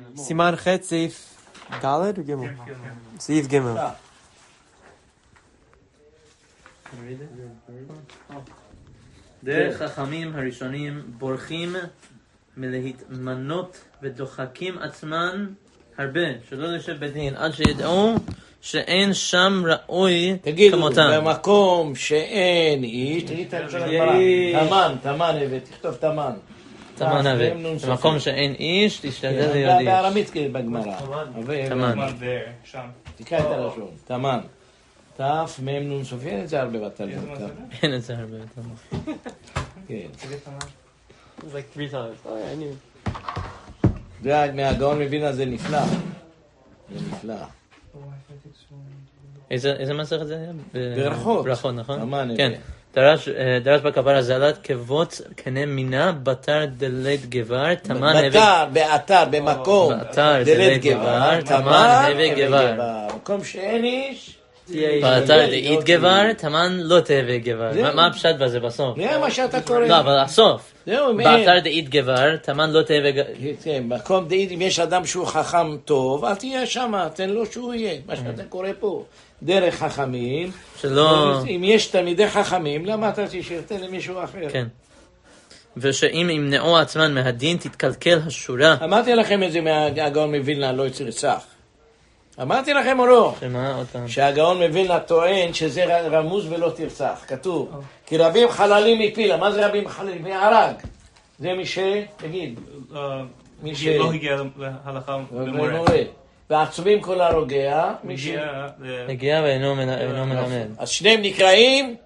סימן ח' סעיף ד' או ג'? סעיף ג'. דרך חכמים הראשונים בורחים מלהתמנות ודוחקים עצמן הרבה, שלא לשב בדין, עד שידעו שאין שם ראוי כמותם. תגידו, במקום שאין איש, תגיד את הראשון הגמרא, תמן, תכתוב תמן. תמן הווה. במקום שאין איש, תשתדל להיות איש. בארמית בגמרא. תמן. תקרא את הראשון, תמן. תף, מם, נון, סוף, אין את זה הרבה בתלמוד. אין את זה הרבה בתלמוד. כן. It was like 3 times. Oh, yeah, I knew. זה מהגאון מווילנה זה נפלא. זה נפלא. איזה מסכת זה היה? ברכות. ברכות, נכון? תמן הווה. כן. דרש בכפר הזלת כבוץ קנה מינה בתר דלית גבר תמן הווה באתר, במקום דלית גבר, תמן הווה גבר. מקום שאין איש באתר דאית גבר תמן לא תהווה גבר. מה הפשט בזה בסוף? זה מה שאתה קורא. לא, אבל הסוף. זהו, באתר דאית גבר תמן לא תהווה גבר. כן, מקום דאית, אם יש אדם שהוא חכם טוב, אל תהיה שם, תן לו שהוא יהיה. מה שאתה קורא פה. דרך חכמים, שלא... אם יש תלמידי חכמים, למה אתה תשאיר? תן למישהו אחר. כן. ושאם ימנעו עצמן מהדין תתקלקל השורה. אמרתי לכם את זה מהגאון מווילנה, לא ירצח. אמרתי לכם או לא? שמה עוד פעם? שהגאון מווילנה טוען שזה רמוז ולא תרצח. כתוב, כי רבים חללים מפילה. מה זה רבים חללים? מהרג. זה מי ש... תגיד. מי ש... לא הגיע להלכה למורה. ועצובים כל הרוגע. הגיע ואינו מלמד. אז שניהם נקראים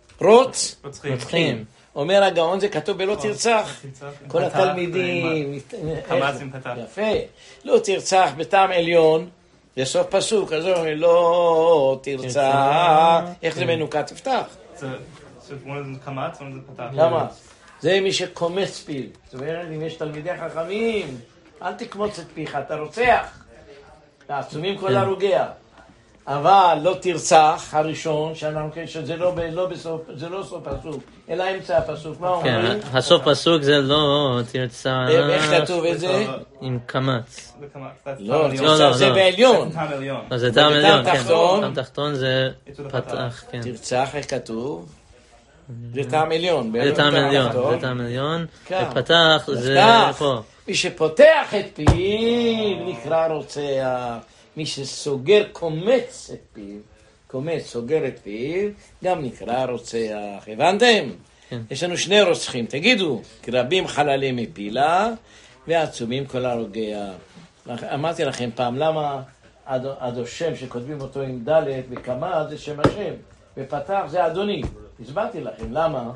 רוצחים. אומר הגאון, זה כתוב בלא תרצח. כל התלמידים. חמאסים פתח. יפה. לא תרצח בטעם עליון. זה סוף פסוק. אז הוא אומר, לא תרצח. איך זה מנוקה? תפתח. זה קמץ, זה פתח. למה? זה מי שקומץ פיל. זאת אומרת, אם יש תלמידי חכמים, אל תקמוץ את פיך, אתה רוצח. עצומים כל הרוגע. אבל לא תרצח, הראשון, שאנחנו כן, שזה לא סוף פסוק, אלא אמצע הפסוק. מה אומרים? כן, הסוף פסוק זה לא תרצח. איך כתוב את זה? עם קמץ. לא, תרצח זה בעליון. זה טעם עליון, כן. תחתון. טעם תחתון זה פתח, כן. תרצח, איך כתוב? זה טעם עליון. זה טעם עליון, זה טעם עליון. ופתח זה פה. מי שפותח את פיו נקרא רוצח. מי שסוגר, קומץ את פיו, סוגר את פיו, גם נקרא רוצח. הבנתם? כן. יש לנו 2 רוצחים. תגידו, כי רבים חללים מפילה, ועצומים כל הרוגע. אמרתי לכם פעם, למה עד השם שכותבים אותו עם ד' וכמה, זה שם השם, ופתח זה אדוני. הסברתי לכם, למה?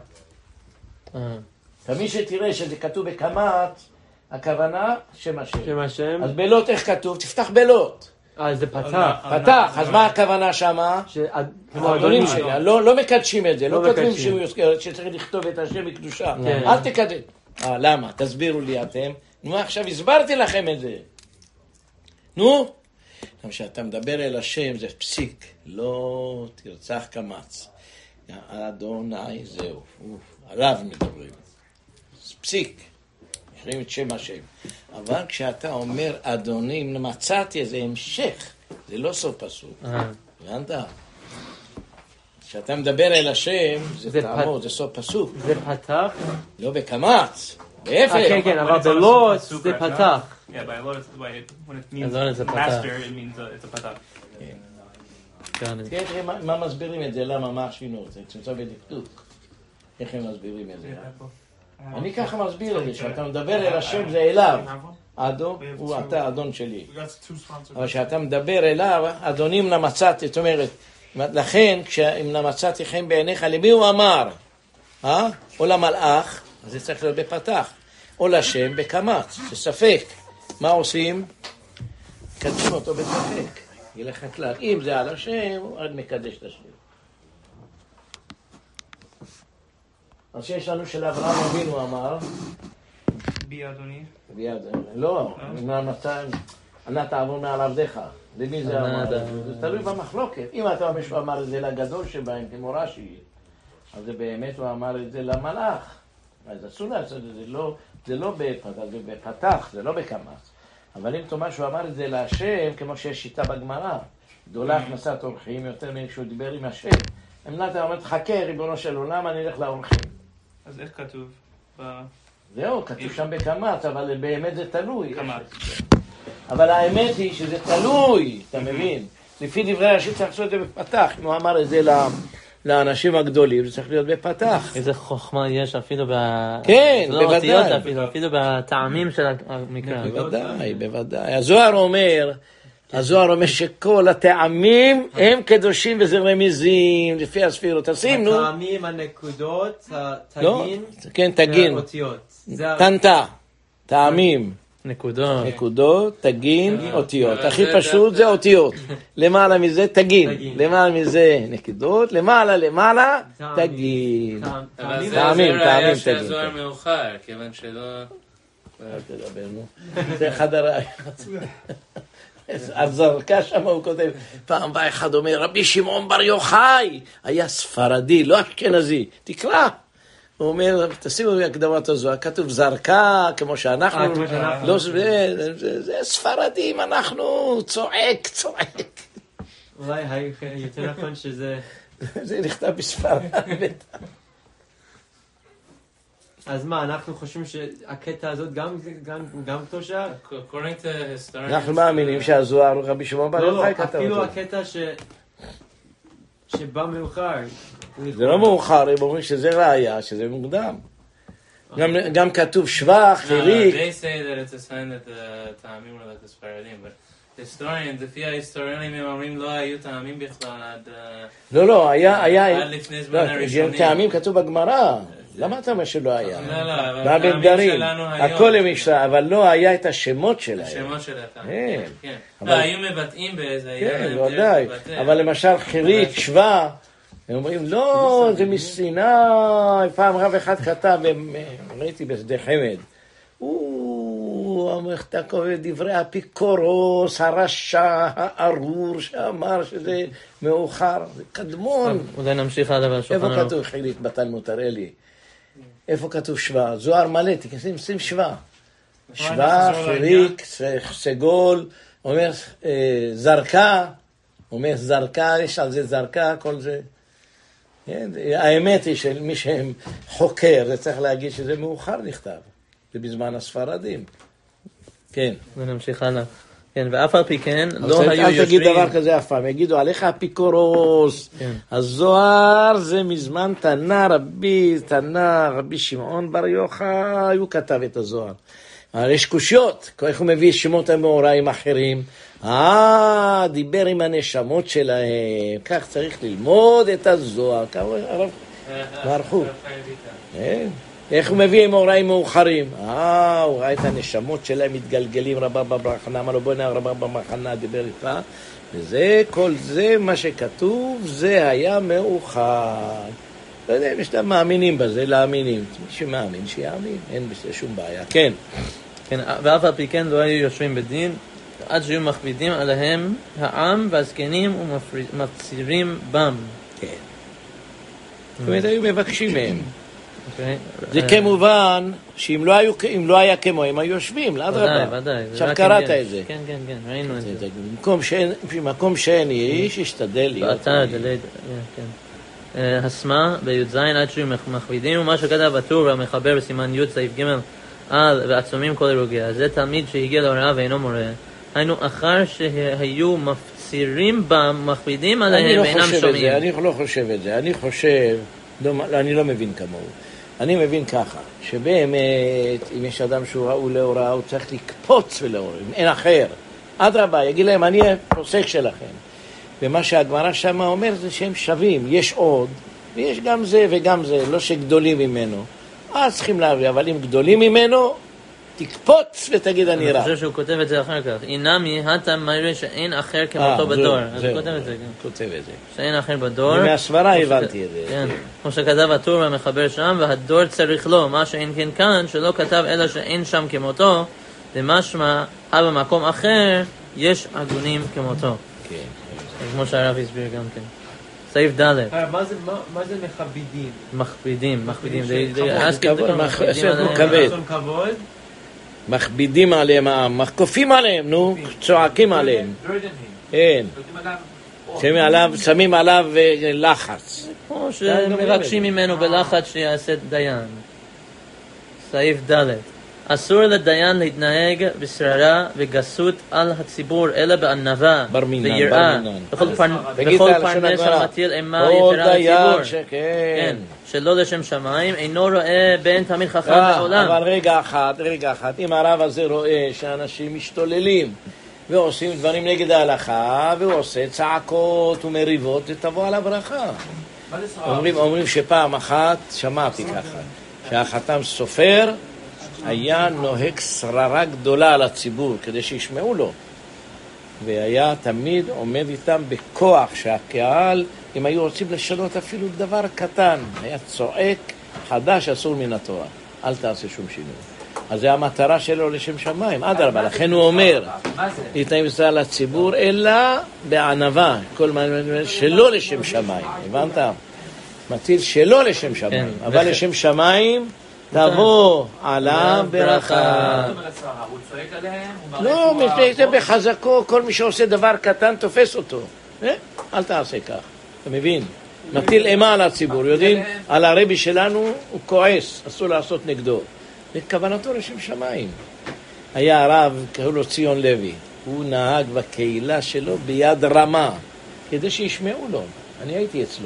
תמיד שתראה שזה כתוב בכמת, הכוונה שם השם. שם השם. אז בלוט איך כתוב? תפתח בלוט. זה פתח. פתח, אז מה הכוונה שמה? האדונים שלה, לא מקדשים את זה, לא כותבים שצריך לכתוב את השם בקדושה. אל תקדש. למה? תסבירו לי אתם. נו, עכשיו הסברתי לכם את זה. נו? כשאתה מדבר אל השם זה פסיק, לא תרצח קמץ. אדוני זהו, עליו מדברים. זה פסיק. מכירים את שם השם. אבל כשאתה אומר אדוני, מצאתי איזה המשך, זה לא סוף פסוק. הבנת? כשאתה מדבר אל השם, זה תעמוד, זה סוף פסוק. זה פתח? לא בקמץ, בהפך. כן, כן, אבל בלוט זה פתח. Yeah, by a lot when it means Alot, it's a master, it means it's a patah. תראה מה מסבירים את זה, למה, מה השינות, זה צמצום ודקדוק. איך הם מסבירים את זה? אני ככה מסביר את זה, שאתה מדבר אל השם זה אליו. אדו, הוא אתה אדון שלי. אבל כשאתה מדבר אליו, אדונים נמצאתי, זאת אומרת, לכן, אם נמצאתי חן בעיניך, למי הוא אמר? או למלאך, אז זה צריך להיות בפתח. או לשם בקמץ, זה ספק. מה עושים? קדשים אותו בספק. ילך הכלל. אם זה על השם, הוא עד מקדש את השם. אז שיש לנו של אברהם אבינו אמר, בי אדוני. לא, ענה תעבור מעל עבדיך. למי זה אמר? זה תלוי במחלוקת. אם אתה מישהו אמר את זה לגדול שבהם, כמו רש"י, אז זה באמת הוא אמר את זה למלאך. אז אסור לעשות את זה, זה לא בפתח, זה לא בקמץ. אבל אם תאמר שהוא אמר את זה להשם, כמו שיש שיטה בגמרא, גדולה הכנסת אורחים יותר כשהוא דיבר עם השם. אם נתן אומר, חכה ריבונו של עולם, אני אלך לאורחים. אז איך כתוב? זהו, כתוב שם בקמת, אבל באמת זה תלוי. קמת. אבל האמת היא שזה תלוי, אתה מבין? לפי דברי השם צריך לעשות את זה בפתח. אם הוא אמר את זה לאנשים הגדולים, זה צריך להיות בפתח. איזה חוכמה יש אפילו כן, בוודאי. אפילו בטעמים של המקרא. בוודאי. הזוהר אומר שכל הטעמים הם קדושים וזה רמיזים, לפי הספירות. תשים, נו. הטעמים, הנקודות, התגין, כן, תגין. והאותיות. תנתה, טעמים. נקודות, תגין, אותיות. הכי פשוט זה אותיות. למעלה מזה תגין. למעלה מזה נקודות. למעלה, תגין. טעמים, תגין. שהזוהר מאוחר, כיוון שלא... תדבר, נו. זה אחד הראיות. אז זרקה שם הוא כותב, פעם בא אחד אומר, רבי שמעון בר יוחאי, היה ספרדי, לא אשכנזי, תקרא. הוא אומר, תשימו הקדמת הזוהר, כתוב זרקה, כמו שאנחנו, לא, זה ספרדים, אנחנו צועק. אולי יותר נכון שזה... זה נכתב בספרד. אז מה, אנחנו חושבים שהקטע הזאת גם קדושה? אנחנו מאמינים שהזוהר הוא רבי שמעון בר יוחאי כתב אותו. אפילו הקטע שבא מאוחר. זה לא מאוחר, הם אומרים שזה ראיה, שזה מוקדם. גם כתוב שבח, חיריק. They say that it's a sign that the טעמים are like the ספרדים, but historians, לפי ההיסטוריונים הם אומרים לא היו טעמים בכלל עד... לא, היה... עד לפני זמן הראשונים. טעמים כתוב בגמרא. למה אתה אומר שלא היה? לא, והבנדרים, הכל הם ישרה, אבל לא היה את השמות שלהם. השמות של הטעמים, כן. היו מבטאים באיזה... כן, ודאי. אבל למשל חיריק, שווה, הם אומרים, לא, זה מסיני. פעם רב אחד כתב, ראיתי בשדה חמד, הוא אומר, אתה קורא דברי אפיקורוס, הרשע, הארור, שאמר שזה מאוחר, זה קדמון. אולי נמשיך עליו על שולחן ערוך. איפה כתוב חיריק בתלמוד, תראה לי. איפה כתוב שווה? זוהר מלא, שים שווה. שווה, חיריק, סגול, אומר זרקה, אומר זרקה, יש על זה זרקה, כל זה. האמת היא של מי שהם חוקר, זה צריך להגיד שזה מאוחר נכתב. זה בזמן הספרדים. כן. ונמשיך הלאה. כן, ואף על פי כן, לא היו אל תגיד יושבים... דבר כזה אף פעם, יגידו עליך אפיקורוס, הזוהר זה מזמן תנא רבי שמעון בר יוחאי, הוא כתב את הזוהר. אבל יש קושיות, איך הוא מביא שמות המאורעים אחרים, דיבר עם הנשמות שלהם, כך צריך ללמוד את הזוהר, כך הרב מערכו. איך הוא מביא עם מאורעים מאוחרים? הוא ראה את הנשמות שלהם מתגלגלים רבה בברחנה, אמר לו בוא נראה רבה במחנה, דיבר איתך, וזה, כל זה, מה שכתוב, זה היה מאוחר. לא יודע אם יש להם מאמינים בזה, להאמינים. מי שמאמין, שיאמין, אין בזה שום בעיה. כן. כן, ואף על פי כן לא היו יושבים בדין, עד שהיו מכבידים עליהם העם והזקנים ומפצירים בם. כן. זאת אומרת, היו מבקשים מהם. זה כמובן שאם לא היה כמו הם היו יושבים, לאדרבה. ודאי. עכשיו קראת את זה. כן, ראינו את זה. במקום שאין איש, ישתדל להיות. הסמה בי"ז עד שהיו מכבידים, ומה שכתב בטור והמחבר בסימן י' סעיף ג' על ועצומים כל הרוגיה. זה תלמיד שהגיע להוראה ואינו מורה. היינו אחר שהיו מפצירים בם, מכבידים עליהם ואינם שומעים. אני לא חושב את זה. אני לא מבין כמוהו. אני מבין ככה, שבאמת, אם יש אדם שהוא ראוי להוראה, הוא צריך לקפוץ ולהוראה, אין אחר. אדרבה, יגיד להם, אני הפוסק שלכם. ומה שהגמרא שמה אומר זה שהם שווים, יש עוד, ויש גם זה וגם זה, לא שגדולים ממנו. אז צריכים להביא, אבל אם גדולים ממנו, תקפוץ ותגיד אני רע. אני חושב שהוא כותב את זה אחר כך. אינמי, הטה מראה שאין אחר כמותו בדור. אז הוא כותב את זה. כותב את זה. שאין אחר בדור. מהסברה הבנתי את זה. כן. כמו שכתב הטור והמחבר שם, והדור צריך לו, מה שאין כן כאן, שלא כתב אלא שאין שם כמותו, למשמע, במקום אחר, יש הגונים כמותו. כן. כמו שהרב הסביר גם כן. סעיף ד'. מה זה מכבידים? מכבידים. כבוד. כבוד? מכבידים עליהם העם, כופים עליהם, נו, צועקים עליהם. כן. שמים עליו לחץ. כמו שמבקשים ממנו בלחץ שיעשה דיין. סעיף ד' אסור לדיין להתנהג בשררה וגסות על הציבור, אלא בענווה ויראה. בכל פרנס שמטיל אימה יתרה לציבור. כן. שלא לשם שמיים, אינו רואה בין תמיד חכם לעולם. אבל רגע אחד, אם הרב הזה רואה שאנשים משתוללים ועושים דברים נגד ההלכה, והוא עושה צעקות ומריבות, תבוא על הברכה. אומרים שפעם אחת, שמעתי ככה, שהחתם סופר היה נוהג שררה גדולה על הציבור, כדי שישמעו לו. והיה תמיד עומד איתם בכוח, שהקהל, אם היו רוצים לשנות אפילו דבר קטן, היה צועק חדש אסור מן התורה. אל תעשה שום שינוי. אז זה המטרה שלו לשם שמיים, אדרבה, לכן הוא אומר, להתנהג בשררה לציבור, אלא בענווה, כל מה שלא לשם שמיים, הבנת? מטיל שלא לשם שמיים, אבל לשם שמיים, תבוא עליו ברכה. הוא צועק עליהם? לא, זה בחזקו, כל מי שעושה דבר קטן תופס אותו. אל תעשה כך, אתה מבין? מטיל אימה על הציבור, יודעים? על הרבי שלנו הוא כועס, אסור לעשות נגדו. וכוונתו לשם שמיים. היה הרב, קראו לו ציון לוי, הוא נהג בקהילה שלו ביד רמה, כדי שישמעו לו. אני הייתי אצלו.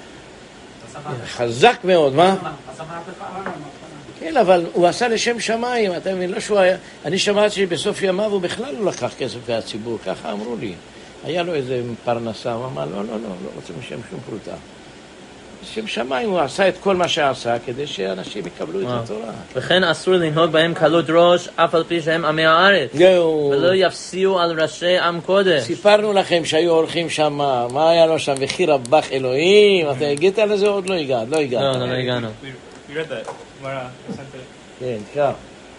חזק מאוד, מה? כן, אבל הוא עשה לשם שמיים, אתה מבין? לא שהוא היה... אני שמעתי שבסוף ימיו הוא בכלל לא לקח כסף מהציבור, ככה אמרו לי. היה לו איזה פרנסה, הוא אמר, לא רוצה משם שום פרוטה. לשם שמיים הוא עשה את כל מה שעשה, כדי שאנשים יקבלו את התורה. וכן אסור לנהוג בהם קלות ראש, אף על פי שהם עמי הארץ. ולא יפסיעו על ראשי עם קודש. סיפרנו לכם שהיו הולכים שם, מה היה לו שם? וכי רבך אלוהים, אתה הגעת לזה או עוד לא הגעת? לא הגענו. We read that. Mara sent it. כן, כך.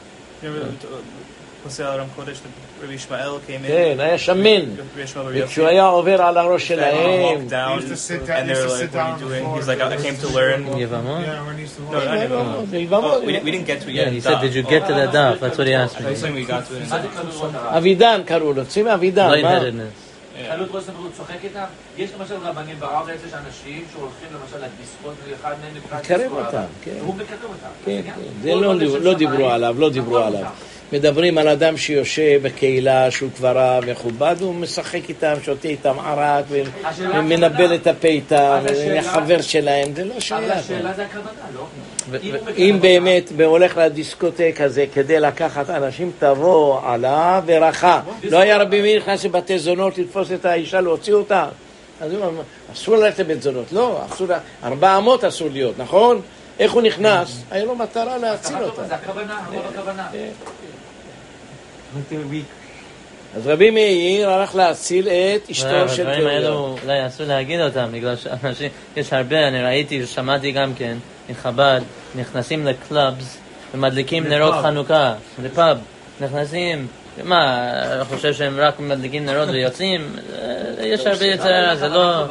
Hosea Ram Kodesh, Rabbi Ishmael came in. כן, היה שמן. וכשהוא היה עובר על הראש שלהם. And they were like, what are you doing? He's like, I came to learn. Yevamot? No, not Yevamot. We didn't get to it yet. Yeah, he said, did you get to the daf? That's what he asked me. I was saying we got to it. אבידן קראו לו, צים אבידן. Lightheadedness. חלות ראש סמכות צוחק איתם? יש למשל רבנים בארץ, יש אנשים שהולכים למשל לדיסקות, ואחד מהם נקרא מקרב אותם, כן. והוא מקרב אותם. כן, זה לא דיברו עליו. מדברים על אדם שיושב בקהילה שהוא כבר רב מכובד, הוא משחק איתם, שותה איתם ערק, ומנבל את הפה איתם, וחבר שלהם, זה לא שייך. אבל השאלה זה הכוונה, לא? אם באמת הולך לדיסקוטק הזה כדי לקחת אנשים, תבוא עליו ברכה. לא היה רבי מאיר נכנס לבתי זונות לתפוס את האישה, להוציא אותה. אז הוא אומר, אסור ללכת לבית זונות. לא, 400 אסור להיות, נכון? איך הוא נכנס? היה לו מטרה להציל אותה. זה הכוונה, אז רבי מאיר הלך להציל את אשתו של הדברים האלו אולי אסור להגיד אותם, בגלל שאנשים, יש הרבה, אני ראיתי ושמעתי גם כן, מחב"ד, נכנסים לקלאבס ומדליקים נרות חנוכה, לפאב, נכנסים, מה, אני חושב שהם רק מדליקים נרות ויוצאים, יש הרבה יצרה, זה לא...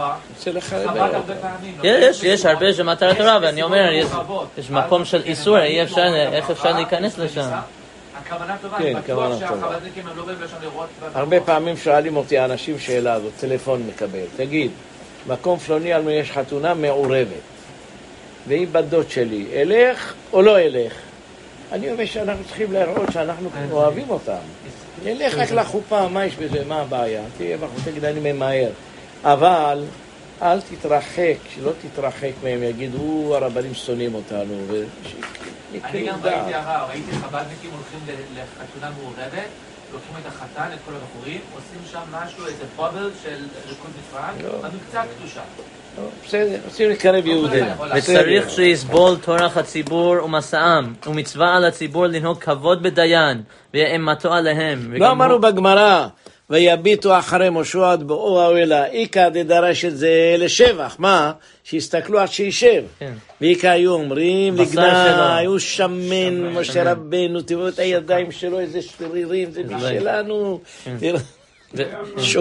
יש הרבה שמטרת תורה, ואני אומר, יש מקום של איסור, איך אפשר להיכנס לשם? הכוונה טובה, כן, בטוח שהחב"דניקים הם לא באים לשם לראות... הרבה פעמים שואלים אותי אנשים שאלה הזאת, טלפון מקבל, תגיד, מקום פלוני על יש חתונה מעורבת, והיא בדוד שלי, אלך או לא אלך? אני אומר שאנחנו צריכים להראות שאנחנו אוהבים אותם. אלך רק לחופה, מה יש בזה, מה הבעיה? תהיה בחוץ, תגיד, אני ממהר. אבל אל תתרחק, שלא תתרחק מהם, יגידו, הרבנים שונאים אותנו, אני גם ראיתי חב"דניקים הולכים לחתונה מעורבת, לוקחים את החתן, את כל הבחורים, עושים שם משהו, איזה בובל של ריקוד נפרד, אבל קצת קדושה. בסדר, רוצים לקרב יהודים. וצריך שיסבול טורח הציבור ומסעם, ומצווה על הציבור לנהוג כבוד בדיין, ואימתו עליהם. לא אמרנו בגמרא, ויביטו אחרי משה עד בואו האוהלה, איקה דדרש את זה לשבח, מה? שיסתכלו עד שישב. ואיקה היו אומרים, לגנה, היו שמן, משה רבנו, תראו את הידיים שלו, איזה שרירים, זה משלנו. שוק.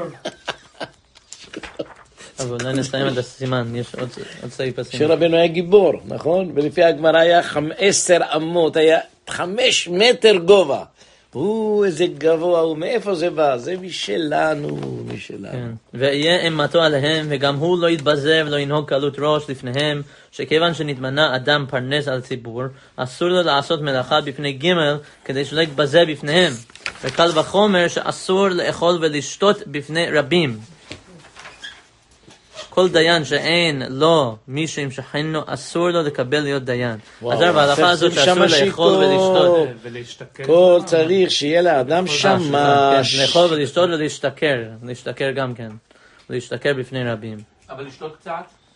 אבל אולי נסיים את הסימן, יש עוד סעיף הסימן. שרבנו היה גיבור, נכון? ולפי הגמרא היה 10 אמות, היה 5 מטר גובה. איזה גבוה הוא, מאיפה זה בא? זה משלנו. כן. ויהיה אימתו עליהם, וגם הוא לא יתבזה ולא ינהוג קלות ראש לפניהם, שכיוון שנתמנה אדם פרנס על ציבור, אסור לו לעשות מלאכה בפני ג' כדי שלא יתבזה בפניהם. וקל וחומר שאסור לאכול ולשתות בפני רבים. כל דיין שאין לו מי שימשכנו, אסור לו לקבל להיות דיין. אז בהלכה הזאת שאסור לאכול ולשתות. כל צריך שיהיה לאדם שמש. לאכול ולשתות ולהשתכר. להשתכר גם כן. להשתכר בפני רבים. אבל לשתות קצת?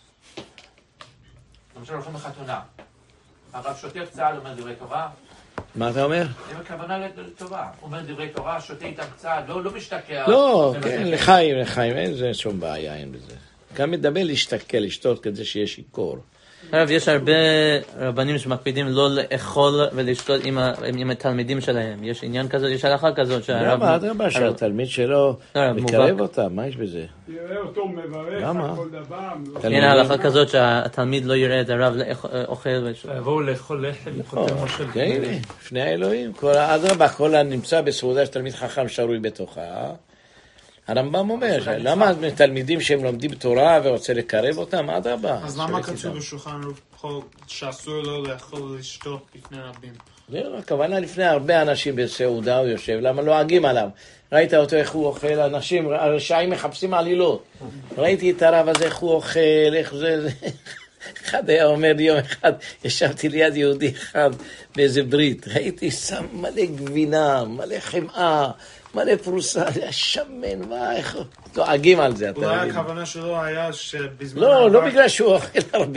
למשל הולכים לחתונה. הרב שותה קצת, אומר דברי תורה. מה אתה אומר? זה בכוונה לטובה. הוא אומר דברי תורה, שותה איתם קצת, לא משתכר. לא, כן, לחיים, אין זה שום בעיה, אין בזה. גם מדבר להשתכר, לשתות כדי שיהיה שיכור. יש הרבה רבנים שמקפידים לא לאכול ולשתות עם התלמידים שלהם. יש עניין כזה, יש הלכה כזאת שהרב... למה שהתלמיד שלו מקרב אותם? מה יש בזה? יראה אותו מברך על כל דבר. אין הלכה כזאת שהתלמיד לא יראה את הרב אוכל ושתות. יבואו לאכול לחם וחותם מושל. כן, לפני האלוהים. אדרבה, כל הנמצא בסעודה שתלמיד חכם שרוי בתוכה. הרמב"ם אומר, למה תלמידים שהם לומדים תורה ורוצה לקרב אותם? אדרבה. אז למה כתוב בשולחן ערוך שאסור לו לאכול ולשתות לפני רבים? לא, הכוונה לפני הרבה אנשים בסעודה הוא יושב, למה לועגים עליו? ראית אותו איך הוא אוכל, אנשים, הרשעים מחפשים עלילות. ראיתי את הרב הזה איך הוא אוכל, איך זה... אחד היה אומר לי יום אחד, ישבתי ליד יהודי אחד באיזה ברית, ראיתי שם מלא גבינה, מלא חמאה, מלא פרוסה, היה שמן, מה, איך... דואגים על זה, אתה מבין. אולי הכוונה שלו היה שבזמן... לא בגלל שהוא אוכל הרבה.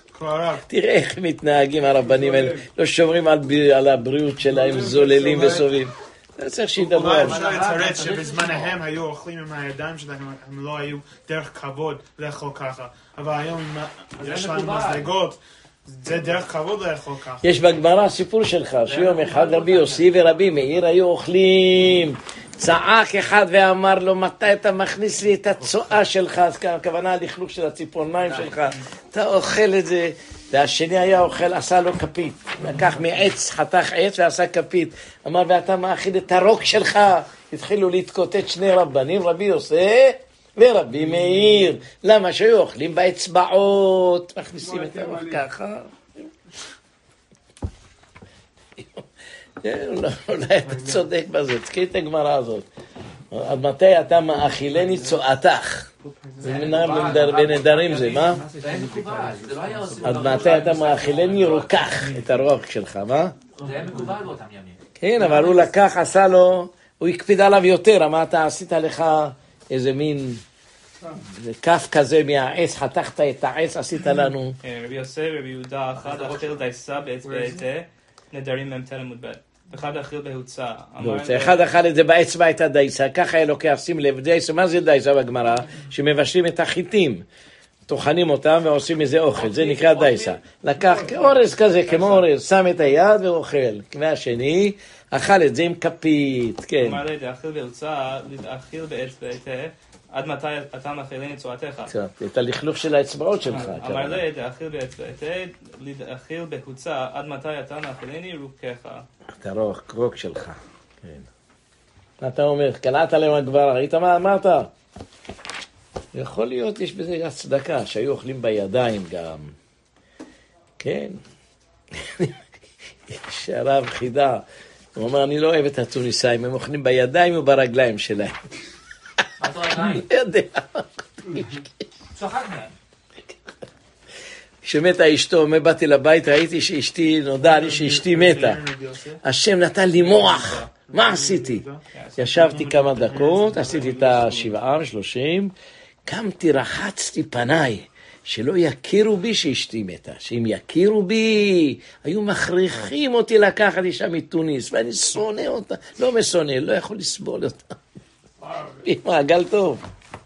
תראה איך מתנהגים הרבנים האלה, לא שומרים על הבריאות שלהם, זוללים וסובים. זה צריך שידברו. אולי אפשר לתרץ שבזמנהם היו אוכלים עם הידיים שלהם, הם לא היו דרך כבוד לאכול ככה. אבל היום יש לנו מזלגות. זה דרך כבוד לאכול ככה. יש בגמרא סיפור שלך, שיום אחד רבי יוסי ורבי מאיר היו אוכלים, צעק אחד ואמר לו, מתי אתה מכניס לי את הצואה שלך? אז כאן הכוונה הלכלוך של הציפורניים שלך, אתה אוכל את זה. והשני היה אוכל, עשה לו כפית, לקח מעץ, חתך עץ ועשה כפית, אמר, ואתה מאכיל את הרוק שלך. התחילו להתקוטט שני רבנים, רבי יוסי ורבי מאיר. למה? שהיו אוכלים באצבעות, מכניסים את הרוק ככה. אולי אתה צודק בזה, תקריא את הגמרא הזאת. עד מתי אתה מאכילני צועתך? בנדרים זה, מה? עד מתי אתה מאכילני רוקח את הרוק שלך, מה? זה היה מקובל באותם ימים. כן, אבל הוא לקח, עשה לו, הוא הקפיד עליו יותר, אמר, אתה עשית לך איזה מין כף כזה מהעץ, חתכת את העץ, עשית לנו. רבי יוסף, רבי יהודה, אחד אכיל דייסה באצבע נדרים מ"ט עמוד ב'. אחד אכיל בהוצא. אחד אכל את זה באצבע את הדייסה, ככה אלוקי שים לב, דייסה, מה זה דייסה בגמרא? שמבשלים את החיטים, טוחנים אותם ועושים איזה אוכל, זה נקרא דייסה. לקח אורז כזה, כמו אורז, שם את היד ואוכל. והשני, אכל את זה עם כפית, כן. אמר לי, דאכיל בהוצא, לדאכיל באצבע עד מתי אתה מאכילני צועתך? את הלכלוך של האצבעות שלך. אמר לי, דאכיל באצבע לדאכיל בהוצא, עד מתי אתה מאכילני רוקך. את הרוק שלך. מה אתה אומר? קלעת להם הגבר, ראית מה אמרת? יכול להיות, יש בזה הצדקה, שהיו אוכלים בידיים גם. כן. יש הרב חידה, הוא אומר, אני לא אוהב את התוניסאים, הם אוכלים בידיים וברגליים שלהם. מה זה רגליים? לא יודע. צוחק מהם. כשמתה אשתו, באתי לבית, ראיתי שאשתי, נודע לי שאשתי מתה. השם נתן לי מוח. מה עשיתי? ישבתי כמה דקות, עשיתי את 7, 30, קמתי, רחצתי פניי, שלא יכירו בי שאשתי מתה. שאם יכירו בי, היו מכריחים אותי לקחת אישה מתוניס, ואני שונא אותה. לא משונא, לא יכול לסבול אותה. מעגל טוב.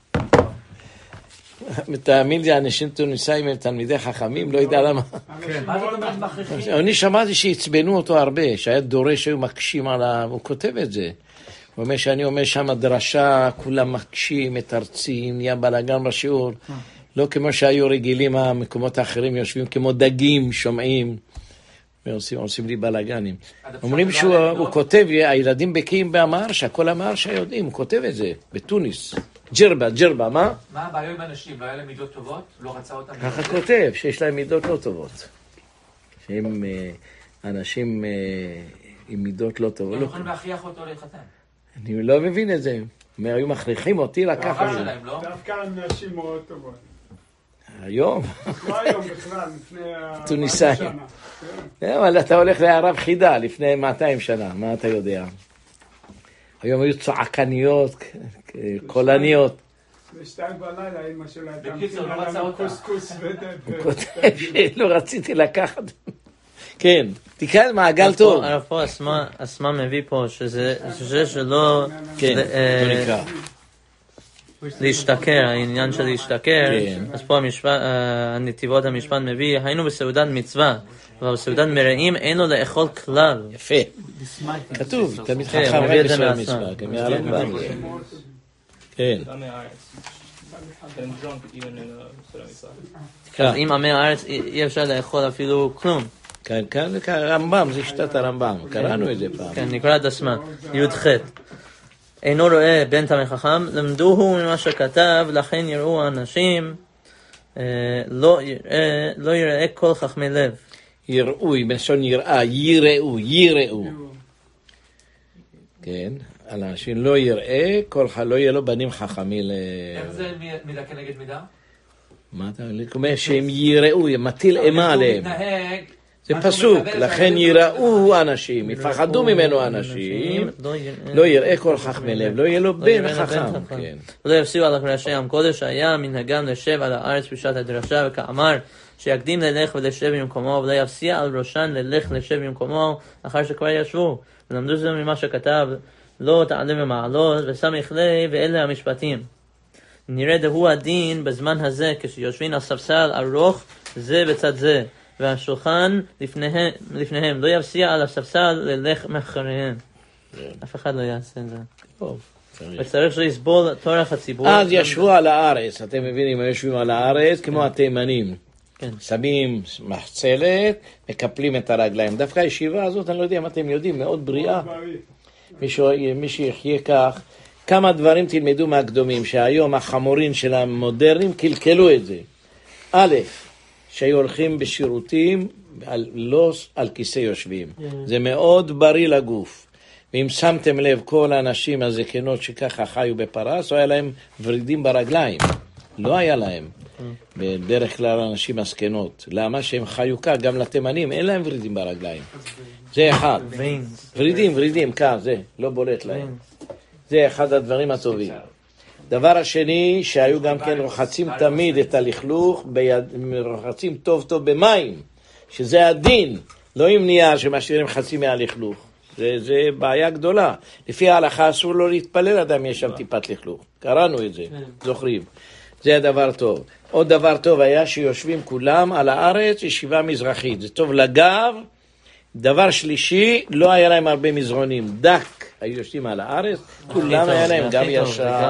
תאמין לי, אנשים תוניסאים הם תלמידי חכמים, לא יודע למה. מה זאת אומרת מכריחים? אני שמעתי שהצבנו אותו הרבה, שהיה דורש, שהיו מקשים עליו, הוא כותב את זה. הוא אומר שאני אומר שם דרשה, כולם מקשים, מתרצים, נהיה בלגן בשיעור. לא כמו שהיו רגילים, המקומות האחרים יושבים כמו דגים, שומעים. ועושים לי בלאגנים. אומרים שהוא כותב, הילדים בקיאים באמרשה, כל אמרשה יודעים, הוא כותב את זה, בתוניס. ג'רבה, מה? מה הבעיה עם אנשים? לא היה להם מידות טובות? לא רצה אותם? ככה כותב, שיש להם מידות לא טובות. שהם אנשים עם מידות לא טובות. הם יכולים להכריח אותו להתחתן. אני לא מבין את זה. היו מכריחים אותי לקחת את זה. דווקא אנשים מאוד טובות. היום? לא היום בכלל, לפני... טוניסאי. אבל אתה הולך לערב חידה לפני 200 שנה, מה אתה יודע? היום היו צעקניות, קולניות. בשתיים בלילה אמא שלה הייתה בקיצור, לא רצה אותה. קוסקוס ודד. הוא כותב שלא רציתי לקחת. כן, תיקן מעגל טוב. הרב פה אסמה מביא פה שזה שלא... כן, לא נקרא. להשתכר, העניין של להשתכר, אז פה הנתיבות המשפט מביא, היינו בסעודת מצווה, אבל בסעודת מרעים אין לו לאכול כלל. יפה. כתוב, תמיד חכם רק בסעודת מצווה, גם מהרמב"ם. כן. אז אם עמי הארץ אי אפשר לאכול אפילו כלום. כן, הרמב"ם, זה שיטת הרמב"ם, קראנו את זה פעם. כן, נקרא את עצמה, י"ח. אינו רואה בן תלמיד חכם, למדוהו ממה שכתב, לכן יראו האנשים, לא יראה כל חכמי לב. יראו, בלשון יראה, יראו. כן, על האנשים לא יראה, לא יהיה לו בנים חכמים. איך זה מידה כנגד מידה? מה אתה אומר? שהם יראו, מטיל אימה עליהם. זה פסוק, לכן יראו אנשים, יפחדו ממנו אנשים, לא יראה כל חכמי לב, לא יהיה לו בן חכם. ולא יפסיעו על ראשי עם קודש, היה מנהגם לשב על הארץ פשט הדרשה, וכאמר שיקדים ללך ולשב במקומו, ולא יפסיע על ראשן ללך לשב במקומו, אחר שכבר ישבו. ולמדו זה ממה שכתב, לא תעלה במעלות, וסמיך לב, ואלה המשפטים. נראה דהו הדין בזמן הזה, כשיושבים על ספסל ארוך, זה בצד זה. והשולחן לפניהם, לא יפסיע על הספסל ללך מאחריהם. אף אחד לא יעשה את זה. טוב. וצריך שיסבול תורך הציבור. אז ישבו על הארץ, אתם מבינים, הם יושבים על הארץ כמו התימנים. שמים מחצלת, מקפלים את הרגליים. דווקא הישיבה הזאת, אני לא יודע אם אתם יודעים, מאוד בריאה. מי שיחיה כך, כמה דברים תלמדו מהקדומים, שהיום החמורים של המודרנים קלקלו את זה. א', שהיו הולכים בשירותים, לא על כיסא יושבים. זה מאוד בריא לגוף. ואם שמתם לב, כל האנשים הזקנות שככה חיו בפרס, היה להם ורידים ברגליים. לא היה להם. בדרך כלל אנשים הזקנות. למה? שהם חיו כך, גם לתימנים, אין להם ורידים ברגליים. זה אחד. ורידים, כך, זה, לא בולט להם. זה אחד הדברים הטובים. דבר השני, שהיו גם כן רוחצים תמיד את הלכלוך, רוחצים טוב טוב במים, שזה הדין, לא עם נייר שמשאירים חצי מהלכלוך. זה בעיה גדולה. לפי ההלכה אסור לו להתפלל אדם יש שם טיפת לכלוך. קראנו את זה, זוכרים. זה הדבר טוב. עוד דבר טוב היה שיושבים כולם על הארץ, ישיבה מזרחית. זה טוב לגב. דבר שלישי, לא היה להם הרבה מזרונים. דק. היו יושבים על הארץ, כולם היה להם גם ישר.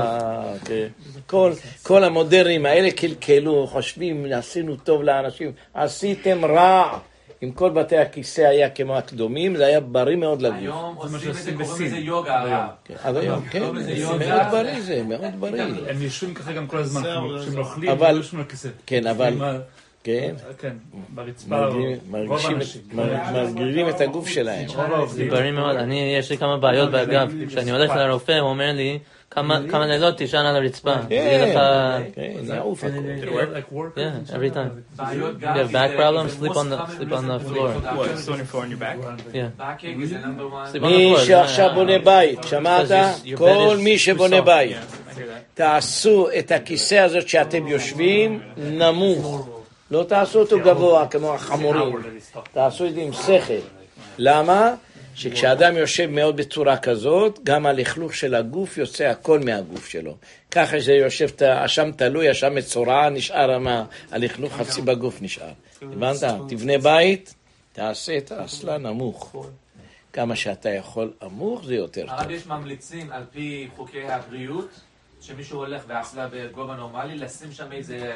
כל המודרנים האלה קלקלו, חושבים, עשינו טוב לאנשים, עשיתם רע. אם כל בתי הכיסא היה כמו הקדומים, זה היה בריא מאוד לגוף. היום עושים את זה, קוראים לזה יוגה הרב. אז היום, כן, זה מאוד בריא, זה מאוד בריא. הם יושבים ככה גם כל הזמן, כשהם אוכלים, הם יושבים על כיסא. כן, אבל... כן, ברצפה, מרגילים את הגוף שלהם. זה בריא מאוד. יש לי כמה בעיות באגב. כשאני הולך לרופא, הוא אומר לי, כמה לילות תישן על הרצפה. כן, נעוף הכל. Yeah, every time. You have back problems, sleep on the floor. What, on your floor on your back? Yeah. Backing is the number one. מי שעכשיו בונה בית, שמעת? כל מי שבונה בית, תעשו את הכיסא הזאת שאתם יושבים נמוך. לא תעשו אותו גבוה כמו החמורים, תעשו את זה עם שכל. למה? שכשאדם יושב מאוד בצורה כזאת, גם הלכלוך של הגוף יוצא הכל מהגוף שלו. ככה שזה יושב, השם תלוי, השם מצורע, נשאר הלכלוך חצי בגוף נשאר. הבנת? תבנה בית, תעשה את האסלה נמוך. כמה שאתה יכול עמוך זה יותר טוב. הרב יש ממליצים על פי חוקי הבריאות, שמישהו הולך באסלה בגובה נורמלי, לשים שם איזה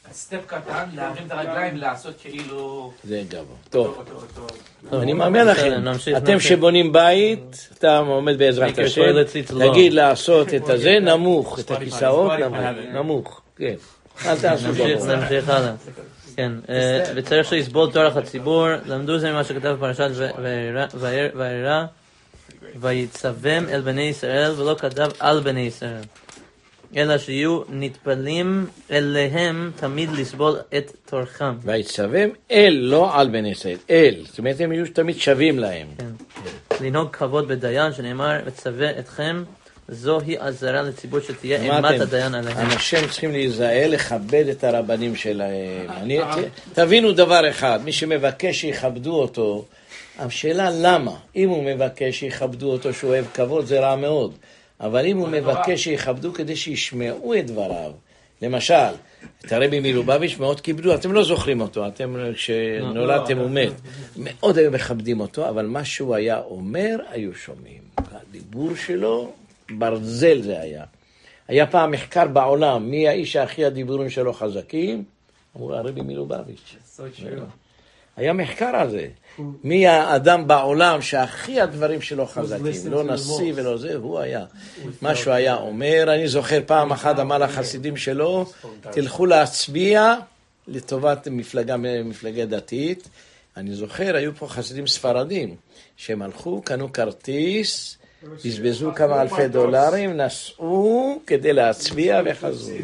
סטפ קטן, להרים את הרגליים, לעשות כאילו... זה גבוה. טוב. אני מאמין לכם, אתם שבונים בית, אתה עומד בעזרת השם, תגיד לעשות את הזה נמוך, את הכיסאות נמוך. כן. אל תעשו גבוה. נמשיך הלאה. כן, וצריך שיסבול טורח הציבור, למדו זה ממה שכתב בפרשת וירא, ויצווים אל בני ישראל, ולא כתב על בני ישראל. אלא שיהיו נטפלים אליהם תמיד לסבול את תורכם. ויצווים אל, לא על בני ישראל, אל. זאת אומרת, הם יהיו תמיד שווים להם. כן. לנהוג כבוד בדיין, שנאמר, וצווה אתכם, זוהי עזרה לציבור שתהיה אימת הדיין עליהם. אנשים צריכים להיזהר, לכבד את הרבנים שלהם. תבינו דבר אחד, מי שמבקש שיכבדו אותו, השאלה למה? אם הוא מבקש שיכבדו אותו, שהוא אוהב כבוד, זה רע מאוד. אבל אם הוא מבקש שיכבדו כדי שישמעו את דבריו, למשל, את הרבי מלובביץ' מאוד כיבדו, אתם לא זוכרים אותו, אתם כשנולדתם הוא מת, מאוד היו מכבדים אותו, אבל מה שהוא היה אומר, היו שומעים. הדיבור שלו, ברזל זה היה. היה פעם מחקר בעולם, מי האיש הכי הדיבורים שלו חזקים? אמרו הרבי מלובביץ'. היה מחקר על זה. מי האדם בעולם שהכי הדברים שלו חזקים, לא נשיא ולא זה, הוא היה. מה שהוא היה אומר, אני זוכר פעם אחת אמר לחסידים שלו, תלכו להצביע לטובת מפלגה דתית. אני זוכר, היו פה חסידים ספרדים, שהם הלכו, קנו כרטיס, בזבזו כמה אלפי דולרים, נסעו כדי להצביע וחזרו.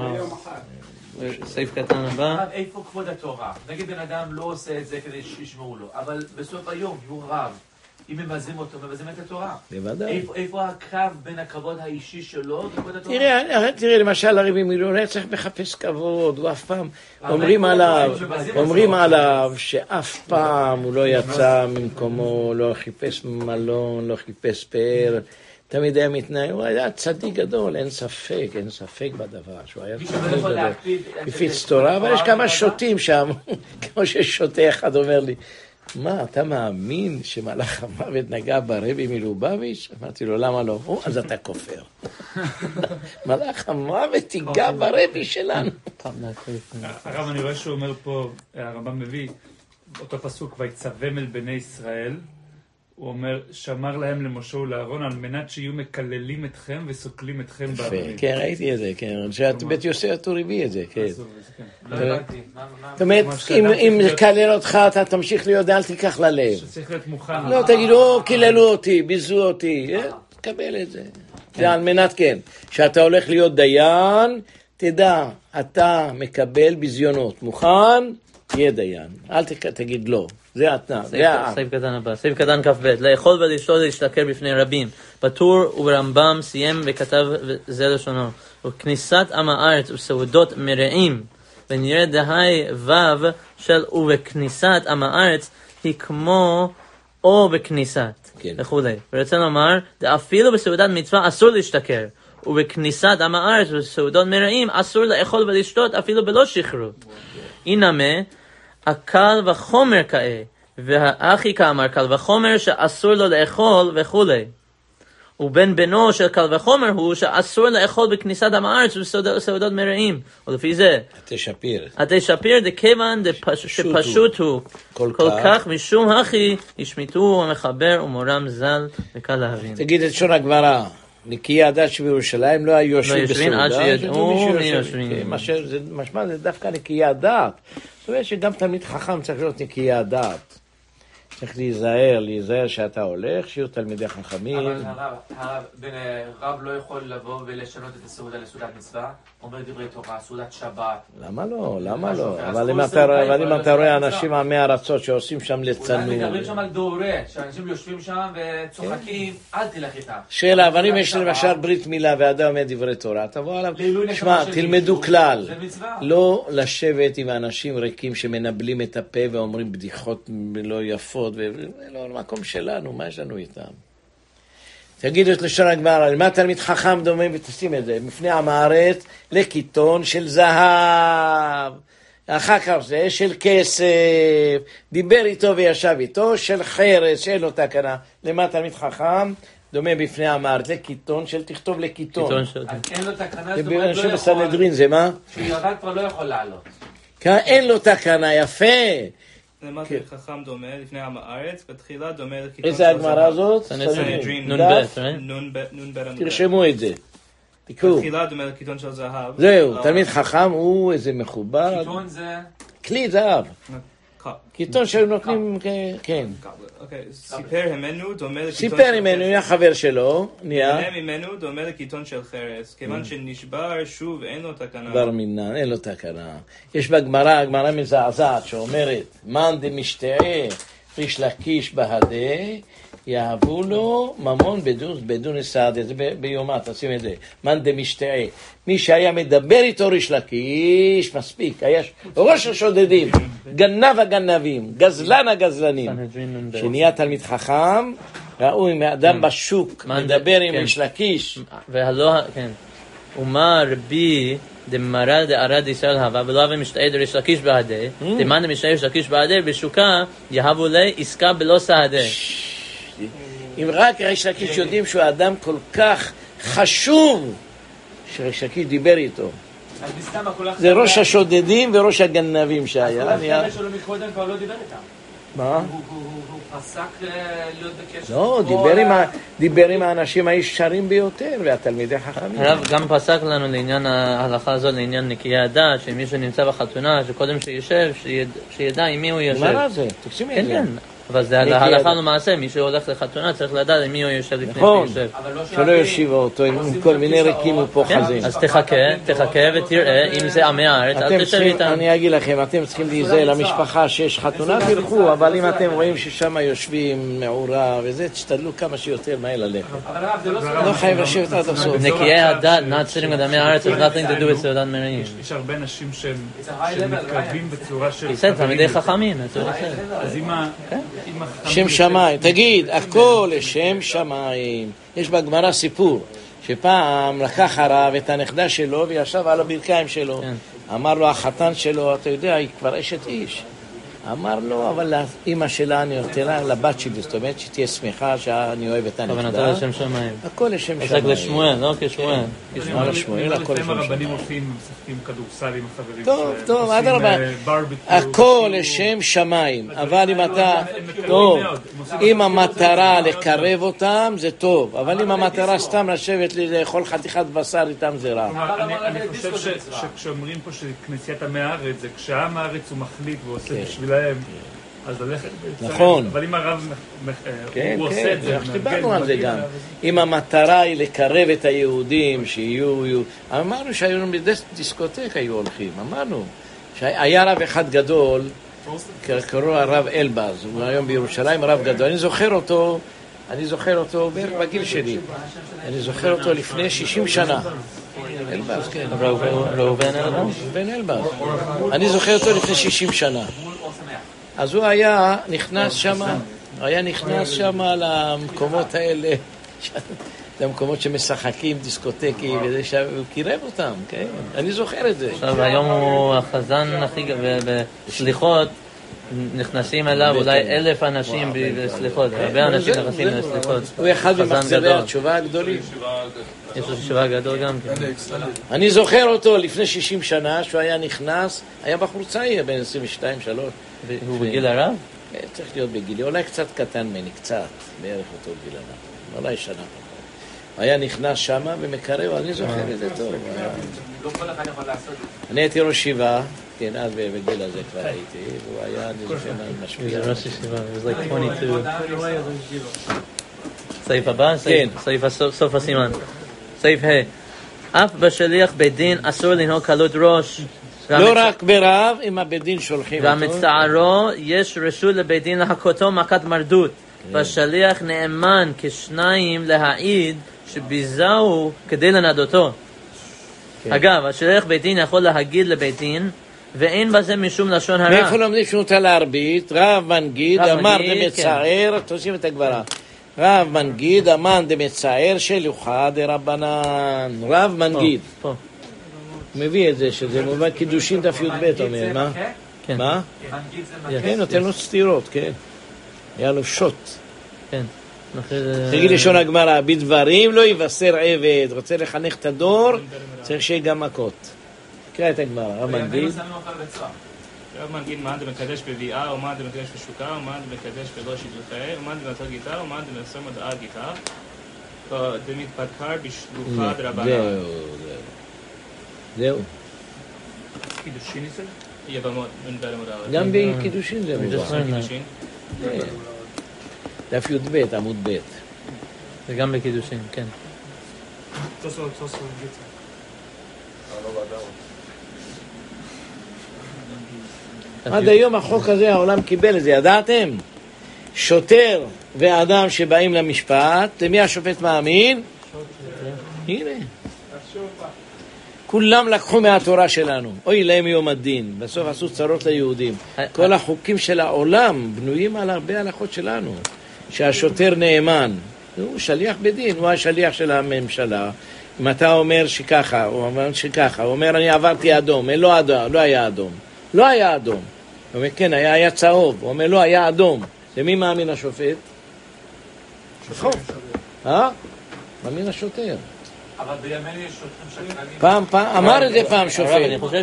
סעיף קטן הבא. איפה כבוד התורה? נגיד בן אדם לא עושה את זה כדי שישמעו לו, אבל בסוף היום הוא רב. אם מבזים אותו, מבזים את התורה. בוודאי. איפה הקו בין הכבוד האישי שלו וכבוד התורה? תראה, למשל הרבי מלובביץ' צריך מחפש כבוד, הוא אף פעם, אומרים עליו שאף פעם הוא לא יצא ממקומו, לא חיפש מלון, לא חיפש פאר, תמיד היה מתנהג, הוא היה צדיק גדול, אין ספק בדבר, שהוא היה צדיק גדול, הפיץ תורה, אבל יש כמה שוטים שם, כמו ששוטה אחד אומר לי, מה, אתה מאמין שמלאך המוות נגע ברבי מלובביץ'? אמרתי לו, למה לא? אז אתה כופר. מלאך המוות תיגע ברבי שלנו. הרב, אני רואה שהוא אומר פה, הרמב"ם מביא, אותו פסוק, ויצווים אל בני ישראל, הוא אומר, שמר להם למשה ולאהרון על מנת שיהיו מקללים אתכם וסוקלים אתכם באבנים. כן, ראיתי את זה, כן. שבית יוסף הטור הביא את זה, כן. לא הבנתי. זאת אומרת, אם לקלל אותך, אתה תמשיך להיות, אל תיקח ללב. שצריך להיות מוכן. לא, תגידו, קיללו אותי, ביזו אותי. תקבל את זה. זה על מנת, כן. כשאתה הולך להיות דיין, תדע, אתה מקבל בזיונות. מוכן? תהיה דיין. אל תגיד לא. זה התנא. סעיף קטן הבא. סעיף קטן כ"ב. לאכול ולשתות להשתכר בפני רבים. בטור וברמב"ם סיים וכתב זה לשונו. וכניסת עם הארץ וסעודות מרעים. ונראה דהי ו' של ובכניסת עם הארץ היא כמו או בכניסת. וכולי. ורצה לומר, אפילו בסעודת מצווה אסור להשתכר. ובכניסת עם הארץ וסעודות מרעים אסור לאכול ולשתות אפילו בלא שכרות. אינמה הקל וחומר כאה, והאחי כאמר קל וחומר שאסור לו לאכול וכולי. ובן בנו של קל וחומר הוא שאסור לאכול בכניסת עם הארץ וסעודות מרעים. ולפי זה, עתי שפיר דכיוון שפשוט הוא כל כך משום הכי ישמיטו המחבר ומורם ז"ל וקל להבין. תגיד את שון הגמרא. נקיי הדת שבירושלים לא היו יושבים בסעודה. עד שידעו מי יושבים. משמע זה דווקא נקיי הדת. זאת אומרת שגם תמיד חכם צריך להיות נקיי הדת. צריך להיזהר שאתה הולך, שיהיו תלמידי חכמים. אבל רב לא יכול לבוא ולשנות את הסעודה לסעודת מצווה, אומר דברי תורה, סעודת שבת. למה לא? אבל אם אתה רואה אנשים מעמי ארצות שעושים שם ליצנות. אולי מדברים שם על דורה, שאנשים יושבים שם וצוחקים, אל תלך איתם. שאלה, אבל אם יש למשל ברית מילה ואדם אומר דברי תורה, תבוא עליו, שמע, תלמדו כלל. לא לשבת עם האנשים ריקים שמנבלים את הפה ואומרים בדיחות לא יפות, לא למקום שלנו, מה יש לנו איתם? תגידו את לשון הגמרא, למה תלמיד חכם דומה ותשים את זה? מפני עם הארץ לקיטון של זהב, אחר כך זה של כסף, דיבר איתו וישב איתו, של חרס, שאין לו תקנה. למה תלמיד חכם? דומה בפני המארץ, זה קיטון של תכתוב לקיטון. קיטון של... אז אין לו תקנה, זה זאת אומרת לא יכול... בסנהדרין זה מה? שהוא ירד כבר לא יכול לעלות. אין לו תקנה, יפה. למטה חכם דומה לפני עם הארץ, בתחילה דומה לקיטון של איזה הגמרא הזאת? סנהדרין. נון ב', תרשמו את זה. תקראו. בתחילה דומה לקיטון של זהב. זהו, תלמיד חכם הוא איזה מכובד. קיטון זה... כלי זהב. קיטון שהם נותנים, כן. אוקיי, סיפר ממנו דומה לקיטון של חרס. סיפר ממנו, היה חבר שלו, נהיה. נהנה ממנו דומה לקיטון של חרס, כיוון שנשבר שוב אין לו תקנה. בר מינן, אין לו תקנה. יש בגמרא, הגמרא מזעזעת שאומרת, מאן דמשתעה ריש לקיש בהדה, יאהבו לו ממון בדון סעדה, זה ביומה, תשים את זה. מאן דמשתעה, מי שהיה מדבר איתו ריש לקיש, מספיק, היה ראש השודדים, גנב הגנבים, גזלן הגזלנים, שנהיה תלמיד חכם, ראו אם האדם בשוק מדבר עם ריש לקיש. והלא, כן. ומה רבי דמרא דערד ישראל הווה, ולא הווה משתעה דריש לקיש בהדה, דמאן דמשתעה ריש לקיש בהדה, בשוקה יהבו לי עסקה בלא סעדה. אם רק ריש לקיש יודעים שהוא אדם כל כך חשוב, שריש לקיש דיבר איתו. זה ראש השודדים וראש הגנבים שהיה. אז כל החבר'ה שלו מקודם כבר לא דיבר איתם. מה? הוא פסק להיות בקשר. לא, דיבר עם האנשים הישרים ביותר, והתלמידי חכמים. הרב גם פסק לנו לעניין ההלכה הזאת, לעניין נקיי הדעת, שמי שנמצא בחתונה, שקודם שישב, שידע עם מי הוא יושב. מה זה? תקשיב את זה. כן, אבל זה ההלכה למעשה, מי שהולך לחתונה צריך לדעת עם מי הוא יושב לפני שיושב. שלא יושיב אותו עם כל מיני ריקים ופוחזים. אז תחכה ותראה אם זה עמי הארץ, אל תשב איתם. אני אגיד לכם, אתם צריכים להיזהר למשפחה שיש חתונה, תלכו, אבל אם אתם רואים ששם יושבים מעורה וזה, תשתדלו כמה שיותר מהר ללכת. לא חייב לשבת עד הסוף. נקיי הדעת, not sitting with עמי הארץ, has nothing to do with סעודת מרעים. יש הרבה נשים שמתקרבים בצורה של... בסדר, תלמידי חכמים, אז שם שמיים, תגיד, הכל לשם שמיים. יש בגמרא סיפור, שפעם לקח הרב את הנכדה שלו וישב על הברכיים שלו. אמר לו החתן שלו, אתה יודע, היא כבר אשת איש. אמר לו, אבל לאמא שלה אני נותנה לבת שלי, זאת אומרת שתהיה שמחה שאני אוהב את הנכדה. אבל נתן לשם שמיים. הכל לשם שמיים. עסק לשמואל, לא כשמואל. לשמואל, הכל לשם שמיים. הרבנים הולכים, משחקים כדורסל עם החברים טוב, עד הרבה. הכל לשם שמיים. אבל אם אתה... טוב, אם המטרה לקרב אותם, זה טוב. אבל אם המטרה סתם לשבת לאכול חתיכת בשר איתם, זה רע. אני חושב שכשאומרים פה שכנסיית עמי הארץ, זה כשהעם הארץ הוא מחליט ועושה בשבילהם, אז ללכת... נכון. אבל אם הרב הוא עושה את זה... דיברנו על זה גם. אם המטרה היא לקרב את היהודים, שיהיו... אמרנו שהיו בדיסקוטק היו הולכים, אמרנו. שהיה רב אחד גדול, קראו הרב אלבז, הוא היום בירושלים רב גדול. אני זוכר אותו בערך בגיל שלי. אני זוכר אותו לפני 60 שנה. אלבז, כן. ראובן אלבז? בן אלבז. אני זוכר אותו לפני 60 שנה. אז הוא היה נכנס שם למקומות האלה, למקומות שמשחקים, דיסקוטקים, והוא קירב אותם, כן? אני זוכר את זה. עכשיו, היום הוא החזן הכי בסליחות, נכנסים אליו אולי 1,000 אנשים בסליחות, הרבה אנשים נכנסים לסליחות. הוא אחד ממחזרי התשובה הגדולים. יש לו תשובה גדול גם כן. אני זוכר אותו לפני 60 שנה, שהוא היה נכנס, היה בחור צעיר, בין 22-3. והוא בגיל הרב? צריך להיות בגילי, אולי קצת קטן ממני, קצת, בערך אותו גיל הרב. אולי שנה. היה נכנס שם ומקרב, אני זוכר את זה טוב. לא כל אחד יכול לעשות את זה. אני הייתי ראש ישיבה, כן, אז בגיל הזה כבר הייתי, והוא היה, אני זוכר, משפיע. ראש ישיבה, it was like 22. סעיף הבא? כן. סעיף סוף הסימן. סעיף ה' אף בשליח בית דין אסור לנהוג קלות ראש. לא רק ברב, אם הבית דין שולחים אותו. והמצערו יש רשות לבית דין להכותו מכת מרדות. והשליח נאמן כשניים להעיד שביזהו כדי לנדותו. אגב, השליח בית דין יכול להגיד לבית דין, ואין בזה משום לשון הרע. מאיפה לומדים שנוטה להרבית? רב מנגיד, אמר דמצער, תוסיף את הגברה. רב מנגיד, אמן דמצער שלוחה דרבנן. רב מנגיד. פה. מביא את זה, שזה מובן קידושין דף י"ב, אומר, מה? כן. מה? כן, נותן לו סתירות, כן. היה לו שוט. כן. תגיד לשון הגמרא, בדברים לא יבשר עבד, רוצה לחנך את הדור, צריך שיהיה גם מכות. תקרא את הגמרא, רב מנגיד. רב מנגיד, מה אתה מקדש בביאה, או מה אתה מקדש בשוקה, או מה אתה מקדש בלא שידוכי, או מה אתה נטל גיטר, או מה אתה מנסר מודעה גיטר, דמית בקר בשלוחה דרבנן. זהו. קידושין זה? יבמות, בן מודעה. גם בקידושין זה מובן. קידושין? דף י"ב, עמוד ב'. זה גם בקידושין, כן. תוסו גיטה. עד היום החוק הזה העולם קיבל את זה, ידעתם? שוטר ואדם שבאים למשפט, למי השופט מאמין? הנה. כולם לקחו מהתורה שלנו, אוי להם יום הדין, בסוף עשו צרות ליהודים. כל החוקים של העולם בנויים על הרבה הלכות שלנו, שהשוטר נאמן, הוא שליח בדין, הוא השליח של הממשלה. אם אתה אומר שככה, הוא אומר שככה, הוא אומר אני עברתי אדום, לא היה אדום. לא היה אדום. הוא אומר כן, היה צהוב, הוא אומר לא, היה אדום. למי מאמין השופט? נכון. מאמין השוטר. אבל בימינו יש שוטרים שקרנים. אמר את זה פעם שופט. אני חושב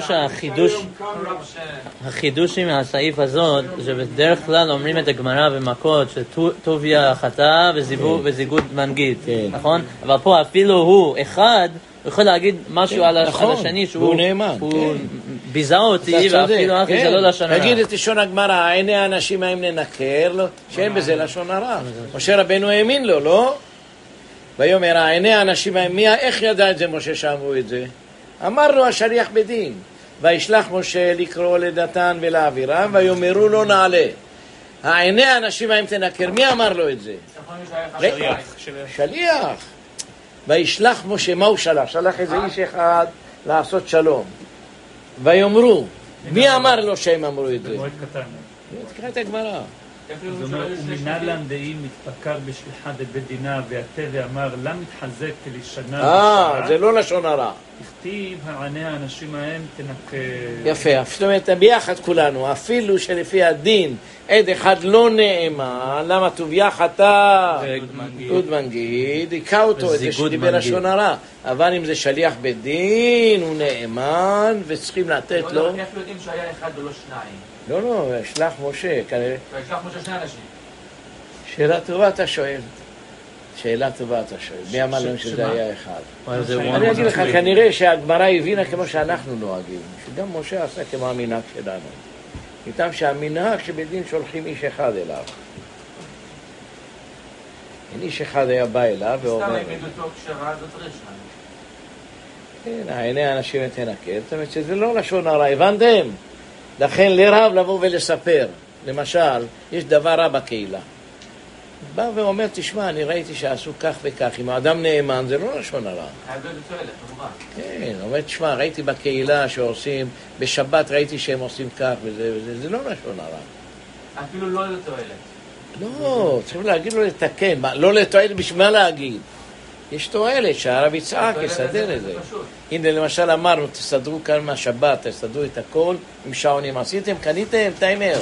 שהחידושים מהסעיף הזאת, שבדרך כלל אומרים את הגמרא במכות, שטוביה חטא וזיגוד מנגיד, נכון? אבל פה אפילו הוא אחד, הוא יכול להגיד משהו על השני, שהוא נאמן. הוא ביזה אותי, ואפילו אחי זה לא לשון הרע. תגיד את לשון הגמרא, עיני האנשים האם ננקר, שאין בזה לשון הרע. משה רבנו האמין לו, לא? ויאמר עיני האנשים, איך ידע את זה משה שאמרו את זה? אמר לו השליח בדין, וישלח משה לקרוא לדתן ולאבירם, ויאמרו לו נעלה. העיני האנשים האם תנקר, מי אמר לו את זה? שליח. וישלח משה, מה הוא שלח? שלח איזה איש אחד לעשות שלום. ויאמרו, מי אמר לו שהם אמרו את זה? מועד קטן. תקרא את הגמרא. זאת אומרת, ומנהלן דהי מתפקר בשליחה דבית דינה, והתה ואמר, למה מתחזק לשנה? זה לא לשון הרע. הכתיב, העיני האנשים ההם תנקר. יפה, זאת אומרת, ביחד כולנו, אפילו שלפי הדין, עד אחד לא נאמן, למה טוביה חטא? גוד מנגיד, היכה אותו את זה שדיבר לשון הרע. אבל אם זה שליח בדין, הוא נאמן, וצריכים לתת לו. איך יודעים שהיה אחד ולא שניים? לא, שלח משה, כנראה. שלח משה שני אנשים. שאלה טובה אתה שואל. מי אמר לנו שזה היה אחד? אני אגיד לך, כנראה שהגמרא הבינה כמו שאנחנו נוהגים, שגם משה עשה כמו המנהג שלנו. איתם שהמנהג שבדין שולחים איש אחד אליו. איש אחד היה בא אליו ואומר... סתם העמידותו כשרה, לא צריך שניים. כן, העיני האנשים תנקר, זאת אומרת שזה לא לשון הרע, הבנתם? לכן לרב לבוא ולספר, למשל, יש דבר רע בקהילה. בא ואומר, תשמע, אני ראיתי שעשו כך וכך, אם האדם נאמן, זה לא לשון הרע. חייב להיות לתועלת, כמובן. כן, אומר, תשמע, ראיתי בקהילה שעושים, בשבת ראיתי שהם עושים כך וזה, זה לא לשון הרע. אפילו לא לתועלת. לא, צריך להגיד לו לתקן, לא לתועלת, בשביל מה להגיד? יש תועלת שהרב יצעק, יסדר את זה. הנה למשל אמרנו, תסדרו כאן מהשבת, תסדרו את הכל עם שעונים. עשיתם, קניתם, טיימר.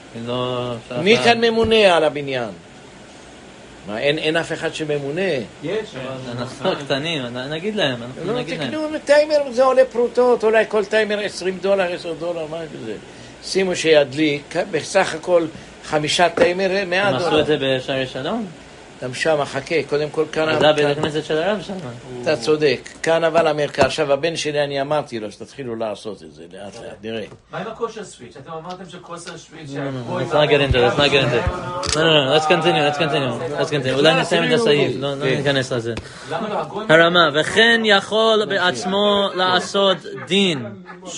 מי כאן ממונה על הבניין? מה, אין אף אחד שממונה? יש. אנחנו קטנים, נגיד להם. לא, תקנו טיימר, זה עולה פרוטות, אולי כל טיימר $20, $10, מה זה? שימו שידליק, בסך הכל 5 טיימר, $100. הם עשו את זה בשערי שלום? גם שם, חכה, קודם כל כאן... זה בית הכנסת של הרב שם. אתה צודק, כאן אבל המרכז. עכשיו הבן שלי, אני אמרתי לו שתתחילו לעשות את זה, לאט לאט, נראה. מה עם הכושר סוויץ'? אתם אמרתם שכושר סוויץ'... let's not get into it, no, let's continue. אולי נסיים את הסעיף, לא ניכנס לזה. הרמה, וכן יכול בעצמו לעשות דין.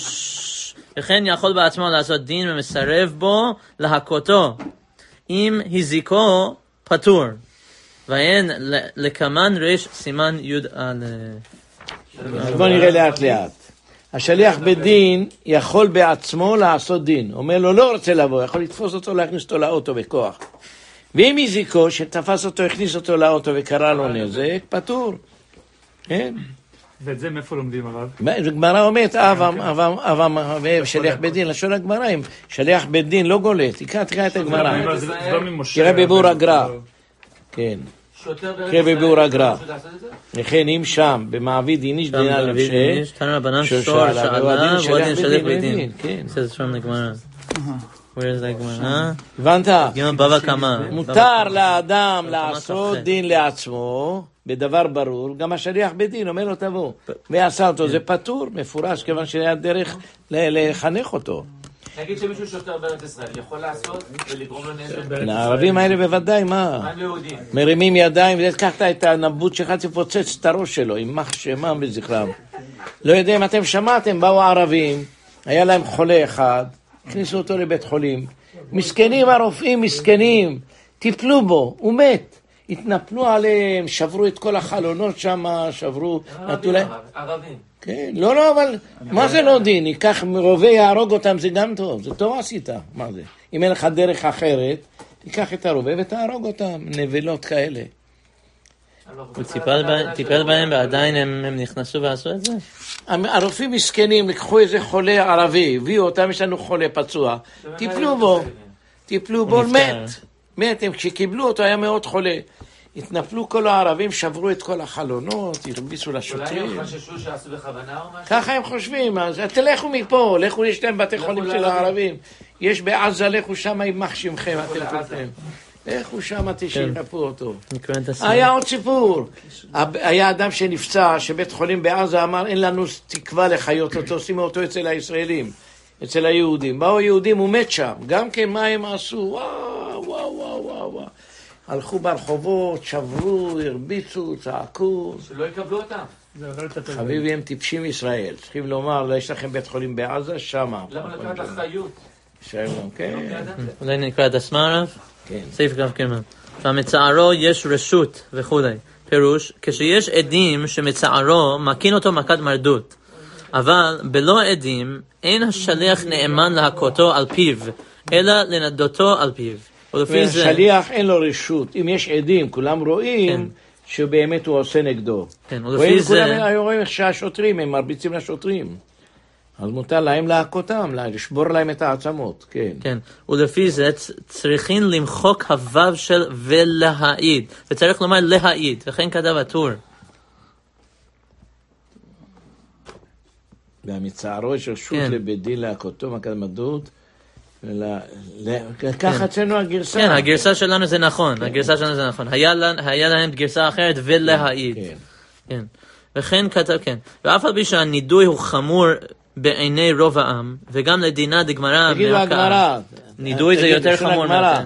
וכן יכול בעצמו לעשות דין ומסרב בו להכותו. אם הזיקו פטור. ואין לקמן רש סימן י' על... בוא נראה לאט לאט. השליח בדין יכול בעצמו לעשות דין. אומר לו, לא רוצה לבוא, יכול לתפוס אותו, להכניס אותו לאוטו בכוח. ואם הזיקו, שתפס אותו, הכניס אותו לאוטו וקרא לו נזק, פטור. כן? ואת זה מאיפה לומדים הרב? גמרא אומרת, שליח בדין, לשון הגמרא, אם שליח בדין לא גולט, תקרא את הגמרא. תראה בבור הגר"א. כן. כבביאור הגר"א. לכן אם שם, במעביד איניש דינה לבשל, תנו רבנן שור שעלה, ועוד דין שלג בדין. זה שם לגמרא. הבנת? בבא קמא. מותר לאדם לעשות דין לעצמו, בדבר ברור, גם השליח בדין אומר לו תבוא, ועשה אותו, זה פטור, מפורש, כיוון שהיה דרך לחנך אותו. נגיד שמישהו שוטר בארץ ישראל, יכול לעשות ולגרום לו נזק? הערבים האלה בוודאי, מה? מרימים ידיים, ולקחת את הנבוט שלך, תפוצץ את הראש שלו, עם מחשמם וזכרם. לא יודע אם אתם שמעתם, באו הערבים, היה להם חולה אחד, הכניסו אותו לבית חולים, מסכנים הרופאים, מסכנים, טיפלו בו, הוא מת. התנפלו עליהם, שברו את כל החלונות שם, שברו, נתנו להם. ערבים. כן, לא, אבל מה זה לא דין? ייקח רובה, יהרוג אותם, זה גם טוב, זה טוב עשית, מה זה? אם אין לך דרך אחרת, תיקח את הרובה ותהרוג אותם, נבלות כאלה. הוא טיפל בהם ועדיין הם נכנסו ועשו את זה? הרופאים מסכנים, לקחו איזה חולה ערבי, הביאו אותם, יש לנו חולה פצוע, טיפלו בו, מת, כשקיבלו אותו היה מאוד חולה. התנפלו כל הערבים, שברו את כל החלונות, הרביצו לשוטרים. אולי הם חששו שעשו בכוונה או משהו? ככה הם חושבים, אז תלכו מפה, לכו יש להם בתי חולים של הערבים. יש בעזה, לכו שם עם מחשימכם, אתם כולכם. לכו שם תשרפו אותו. היה עוד סיפור. היה אדם שנפצע, שבית חולים בעזה אמר, אין לנו תקווה לחיות אותו, שימו אותו אצל הישראלים, אצל היהודים. באו יהודים, הוא מת שם. גם כן מה הם עשו? וואו. הלכו ברחובות, שברו, הרביצו, צעקו. שלא יקבלו אותם. חביבי, הם טיפשים ישראל. צריכים לומר, יש לכם בית חולים בעזה, שמה. למה לקחת אחריות? כן. אולי נקרא את הסמרף? כן. סעיף גב קרמן. והמצערו יש רשות וכו'. פירוש, כשיש עדים שמצערו, מקין אותו מכת מרדות. אבל בלא עדים, אין השליח נאמן להכותו על פיו, אלא לנדותו על פיו. שליח אין לו רשות, אם יש עדים, כולם רואים שבאמת הוא עושה נגדו. רואים כולם רואים שהשוטרים, הם מרביצים לשוטרים. אז מותר להם להכותם, לשבור להם את העצמות, כן. כן, ולפי זה צריכים למחוק הוו של ולהעיד, וצריך לומר להעיד, וכן כתב הטור. והמצערו יש רשות לבית דין להכותו, מכת מרדות, ככה אצלנו הגרסה. כן, הגרסה שלנו זה נכון, היה להם גרסה אחרת ולהעיד. כן. וכן כתב, כן. ואף על פי שהנידוי הוא חמור בעיני רוב העם, וגם לדינה דגמרא, תגיד בהגמרא, נידוי זה יותר חמור.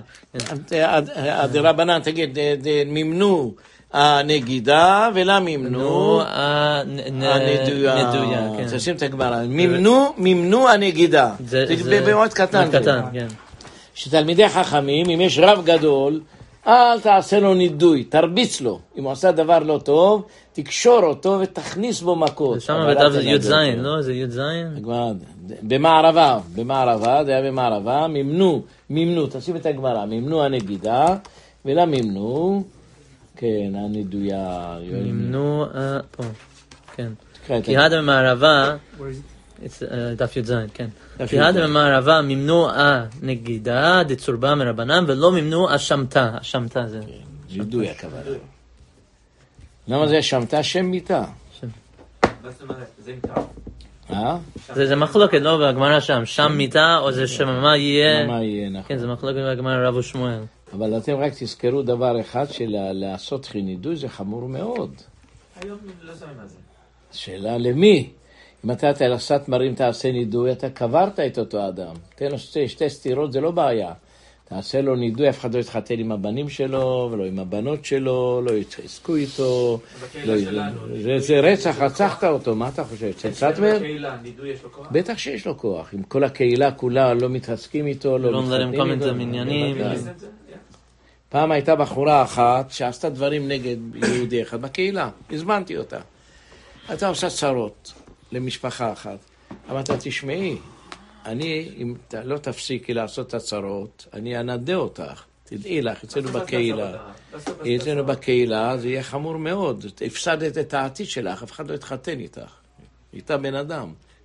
הדרבנן, תגיד, מימנו הנגידה ולא מימנו הנדויה. תשים את הגמרא. מימנו הנגידה. זה מאוד קטן. שתלמידי חכמים, אם יש רב גדול, אל תעשה לו נידוי, תרביץ לו. אם הוא עשה דבר לא טוב, תקשור אותו ותכניס בו מכות. שם בדף זה י' זין, לא? זה י' זין? במערבה, זה היה במערבה, מימנו, תשים את הגמרא, מימנו הנגידה ולא מימנו, כן, הנדויה. מימנו, פה, כן. כי הדה במערבה, דף י' זין, כן. כי הדה במערבה מימנו הנגידה, דצורבה מרבנם, ולא מימנו השמתה. השמתה זה. ידוי הכוונה. למה זה השמתה? שם מיתה. זה מיתה. זה מחלוקת, לא בגמרא שם מיתה, או זה שממה יהיה. מה יהיה, נכון. כן, זה מחלוקת בגמרא רב ושמואל. אבל אתם רק תזכרו דבר אחד, שלעשות נידוי זה חמור מאוד. היום לא שמים על זה. שאלה למי? אם אתה לעשות מרים תעשה נידוי, אתה קברת את אותו אדם. תן לו שתי סתירות, זה לא בעיה. תעשה לו נידוי, אף אחד לא יתחתן עם הבנים שלו, ולא עם הבנות שלו, לא יתחזקו איתו. זה רצח, רצחת אותו, מה אתה חושב? בקהילה, נידוי יש לו כוח? בטח שיש לו כוח. אם כל הקהילה כולה לא מתחזקים איתו, לא מתחתנים איתו. פעם הייתה בחורה אחת שעשתה דברים נגד יהודי אחד בקהילה, הזמנתי אותה. הייתה עושה צרות למשפחה אחת. אמרת, תשמעי, אם לא תפסיקי לעשות את הצרות, אני אנדה אותך. תדעי לך, אצלנו בקהילה זה יהיה חמור מאוד. הפסדת את העתיד שלך, אף אחד לא יתחתן איתך. איתה בן אדם.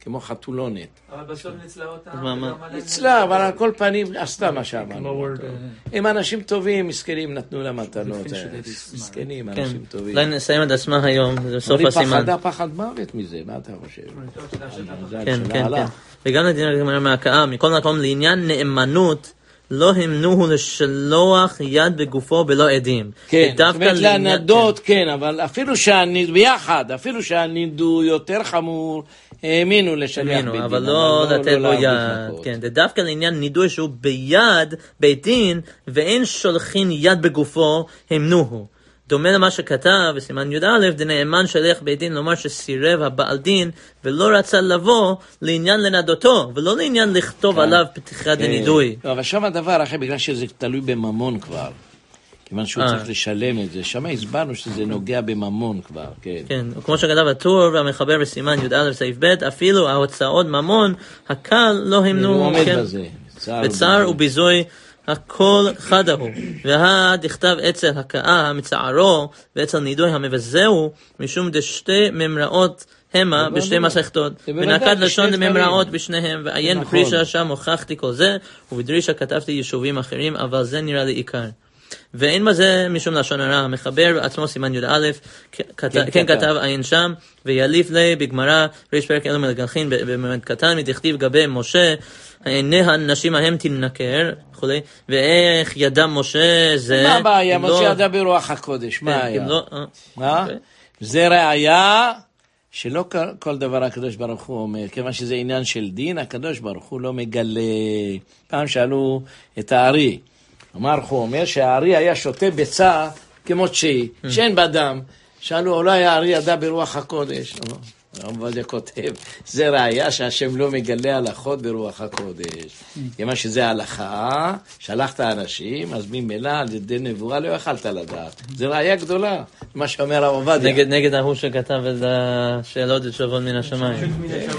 כמו חתולונת. אבל בסוף ניצלה אותה. ניצלה, אבל על כל פנים עשתה מה שאמרנו. הם אנשים טובים, מסכנים, נתנו לה מתנות. מסכנים, אנשים טובים. אולי נסיים את עצמה היום, זה סוף הסימן. היא פחדה מוות מזה, מה אתה חושב? כן, כן, כן. וגם לדין מהקאה, מכל מקום לעניין נאמנות, לא המנוהו לשלוח יד בגופו בלא עדים. כן, זאת אומרת לענדות, כן, אבל אפילו ביחד, אפילו שהנידו יותר חמור, האמינו לשליח בית דין. אבל לא לתת לו יד. כן, זה דווקא לעניין נידוי שהוא ביד בית דין, ואין שולחין יד בגופו, המנוהו. דומה למה שכתב בסימן י"א, דנאמן שליח בית דין לומר שסירב הבעל דין ולא רצה לבוא לעניין לנדותו, ולא לעניין לכתוב עליו פתיחת הנידוי. אבל שם הדבר אחרי, בגלל שזה תלוי בממון כבר, כיוון שהוא צריך לשלם את זה, שם הסברנו שזה נוגע בממון כבר, כן. כן, כמו שכתב הטור והמחבר בסימן י"א סעיף ב', אפילו ההוצאות ממון, הקל לא המנו. הוא עומד בזה. בצער וביזוי. הכל חד הוא, והדכתב אצל הקאה מצערו ואצל נידוי המבזהו משום דשתי ממראות המה בשתי מסכתות ונקד לשון ממראות בשניהם ועיין בפרישה שם הוכחתי כל זה ובדרישה כתבתי יישובים אחרים אבל זה נראה לי עיקר ואין בזה משום לשון הרע המחבר בעצמו סימן י"א כן כתב עיין שם ויליף לי בגמרא ריש פרק אלו מלגלחין במעמד קטן מדכתיב גבי משה עיני הנשים ההם תנקר וכולי, ואיך ידע משה זה... מה הבעיה? משה ידע ברוח הקודש, מה היה? זה ראיה שלא כל דבר הקדוש ברוך הוא אומר, כיוון שזה עניין של דין, הקדוש ברוך הוא לא מגלה. פעם שאלו את הארי, הוא אומר שהארי היה שותה ביצה כמו שהיא, שאין בדם. שאלו, אולי הארי ידע ברוח הקודש? עובדיה כותב, זה ראיה שהשם לא מגלה הלכות ברוח הקודש. כמה שזה ההלכה, שלחת אנשים, אז ממילא על ידי נבואה לא יכלת לדעת. זה ראיה גדולה, מה שאומר עובדיה. נגד ההוא שכתב את השאלות ותשובות מן השמיים.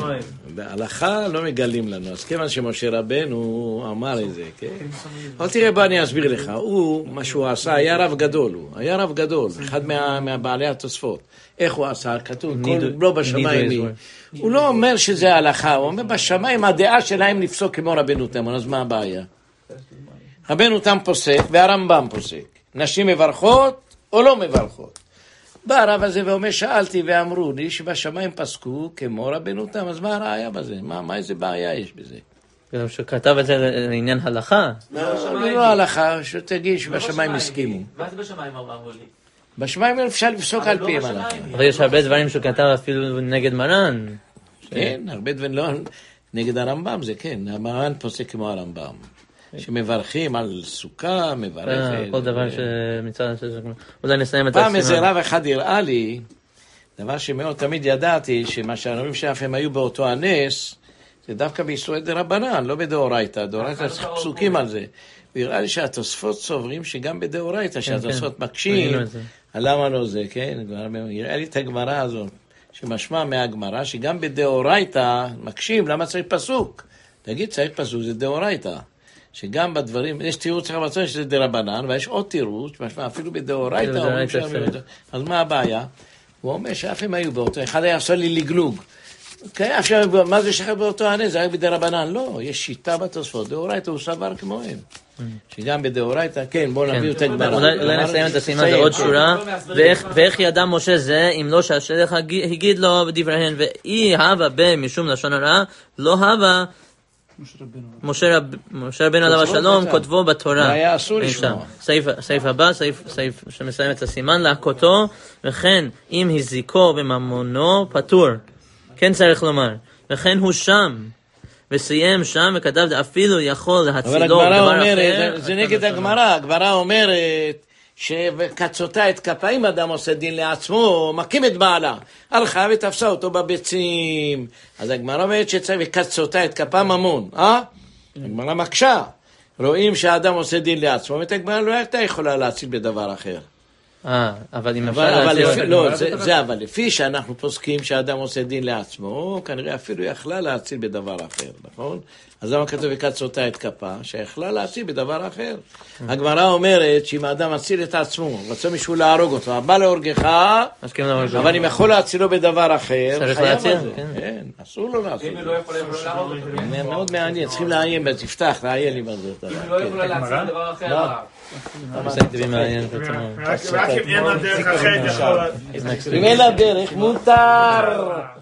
בהלכה לא מגלים לנו, אז כיוון שמשה רבנו אמר את זה, כן? אבל תראה, בוא אני אסביר לך, מה שהוא עשה, היה רב גדול, היה רב גדול, אחד מהבעלי התוספות. איך הוא עשה? כתוב, לא בשמיים. הוא לא אומר שזה הלכה, הוא אומר בשמיים הדעה שלהם לפסוק כמו רבנו תם, אז מה הבעיה? רבנו תם פוסק והרמב"ם פוסק. נשים מברכות או לא מברכות? בא הרב הזה ואומר, שאלתי ואמרו לי שבשמיים פסקו כמו רבנו תם, אז מה הראיה בזה? מה איזה בעיה יש בזה? שכתב את זה לעניין הלכה? לא הלכה, שתגיד שבשמיים הסכימו. מה זה בשמיים אמרו לי? בשמיים אפשר לפסוק על פיהם הלכה. אבל יש הרבה דברים שהוא כתב אפילו נגד מרן. כן, הרבה דברים לא נגד הרמב"ם, זה כן, המרן פוסק כמו הרמב"ם. שמברכים על סוכה, מברכת. כל דבר שמצד... אולי נסיים את פעם איזה רב אחד הראה לי, דבר שמאוד תמיד ידעתי, שמה שהרבים שאף הם היו באותו הנס, זה דווקא בישראל דרבנן, לא בדאורייתא, דאורייתא צריך פסוקים על זה. והראה לי שהתוספות סוברים שגם בדאורייתא, שהתוספות מקשים, למה לא זה, כן? הראה לי את הגמרא הזאת, שמשמע מהגמרא, שגם בדאורייתא מקשים, למה צריך פסוק? תגיד, צריך פסוק, זה דאורייתא. שגם בדברים, יש תירוץ רבצון שזה דרבנן, ויש עוד תירוץ, משמע אפילו בדאורייתא, אז מה הבעיה? הוא אומר שאף הם היו באותו, אחד היה עושה לי לגלוג. עכשיו, מה זה שחר באותו הנס? זה היה בדרבנן? לא, יש שיטה בתוספות, דאורייתא הוא סבר כמוהם. שגם בדאורייתא, כן, בואו נביא את הגמרא. אולי נסיים את הסימן, זה עוד שורה. ואיך ידע משה זה, אם לא שהשליח הגיד לו בדבריהן, ואי הווה במשום לשון הרע, לא הווה משה רבנו עליו השלום, כותבו בתורה. היה אסור לשמוע. סעיף הבא, סעיף שמסיים את הסימן, להכותו, וכן אם הזיקו בממונו פטור. כן צריך לומר. וכן הוא שם. וסיים שם וכתב אפילו יכול להצילו דבר אחר. זה נגד הגמרא. הגמרא אומרת שקצותה את כפיים אדם עושה דין לעצמו, מקים את בעלה. הלכה ותפסה אותו בביצים. אז הגמרא אומרת שצריך וקצותה את כפה ממון. הגמרא מקשה. רואים שהאדם עושה דין לעצמו, ואת הגמרא לא הייתה יכולה להציל בדבר אחר. אבל אם אפשר להציל... לא, זה אבל לפי שאנחנו פוסקים שהאדם עושה דין לעצמו, כנראה אפילו יכלה להציל בדבר אחר, נכון? אז למה כתוב וקצותה את כפה? שיכלה להציל בדבר אחר. הגמרא אומרת שאם האדם מציל את עצמו, רצה מישהו להרוג אותו, הבא להורגך, אבל אם יכול להצילו בדבר אחר, צריך להציל? כן, אסור לו לעשות. אם היא לא יכולה להרוג אותו. מאוד מעניין, צריכים לעיין, תפתח, לעיין לי בזאת. אם היא לא יכולה להציל בדבר אחר, רק אם אין לה דרך אחרת יכול... אם אין לה דרך, מותר.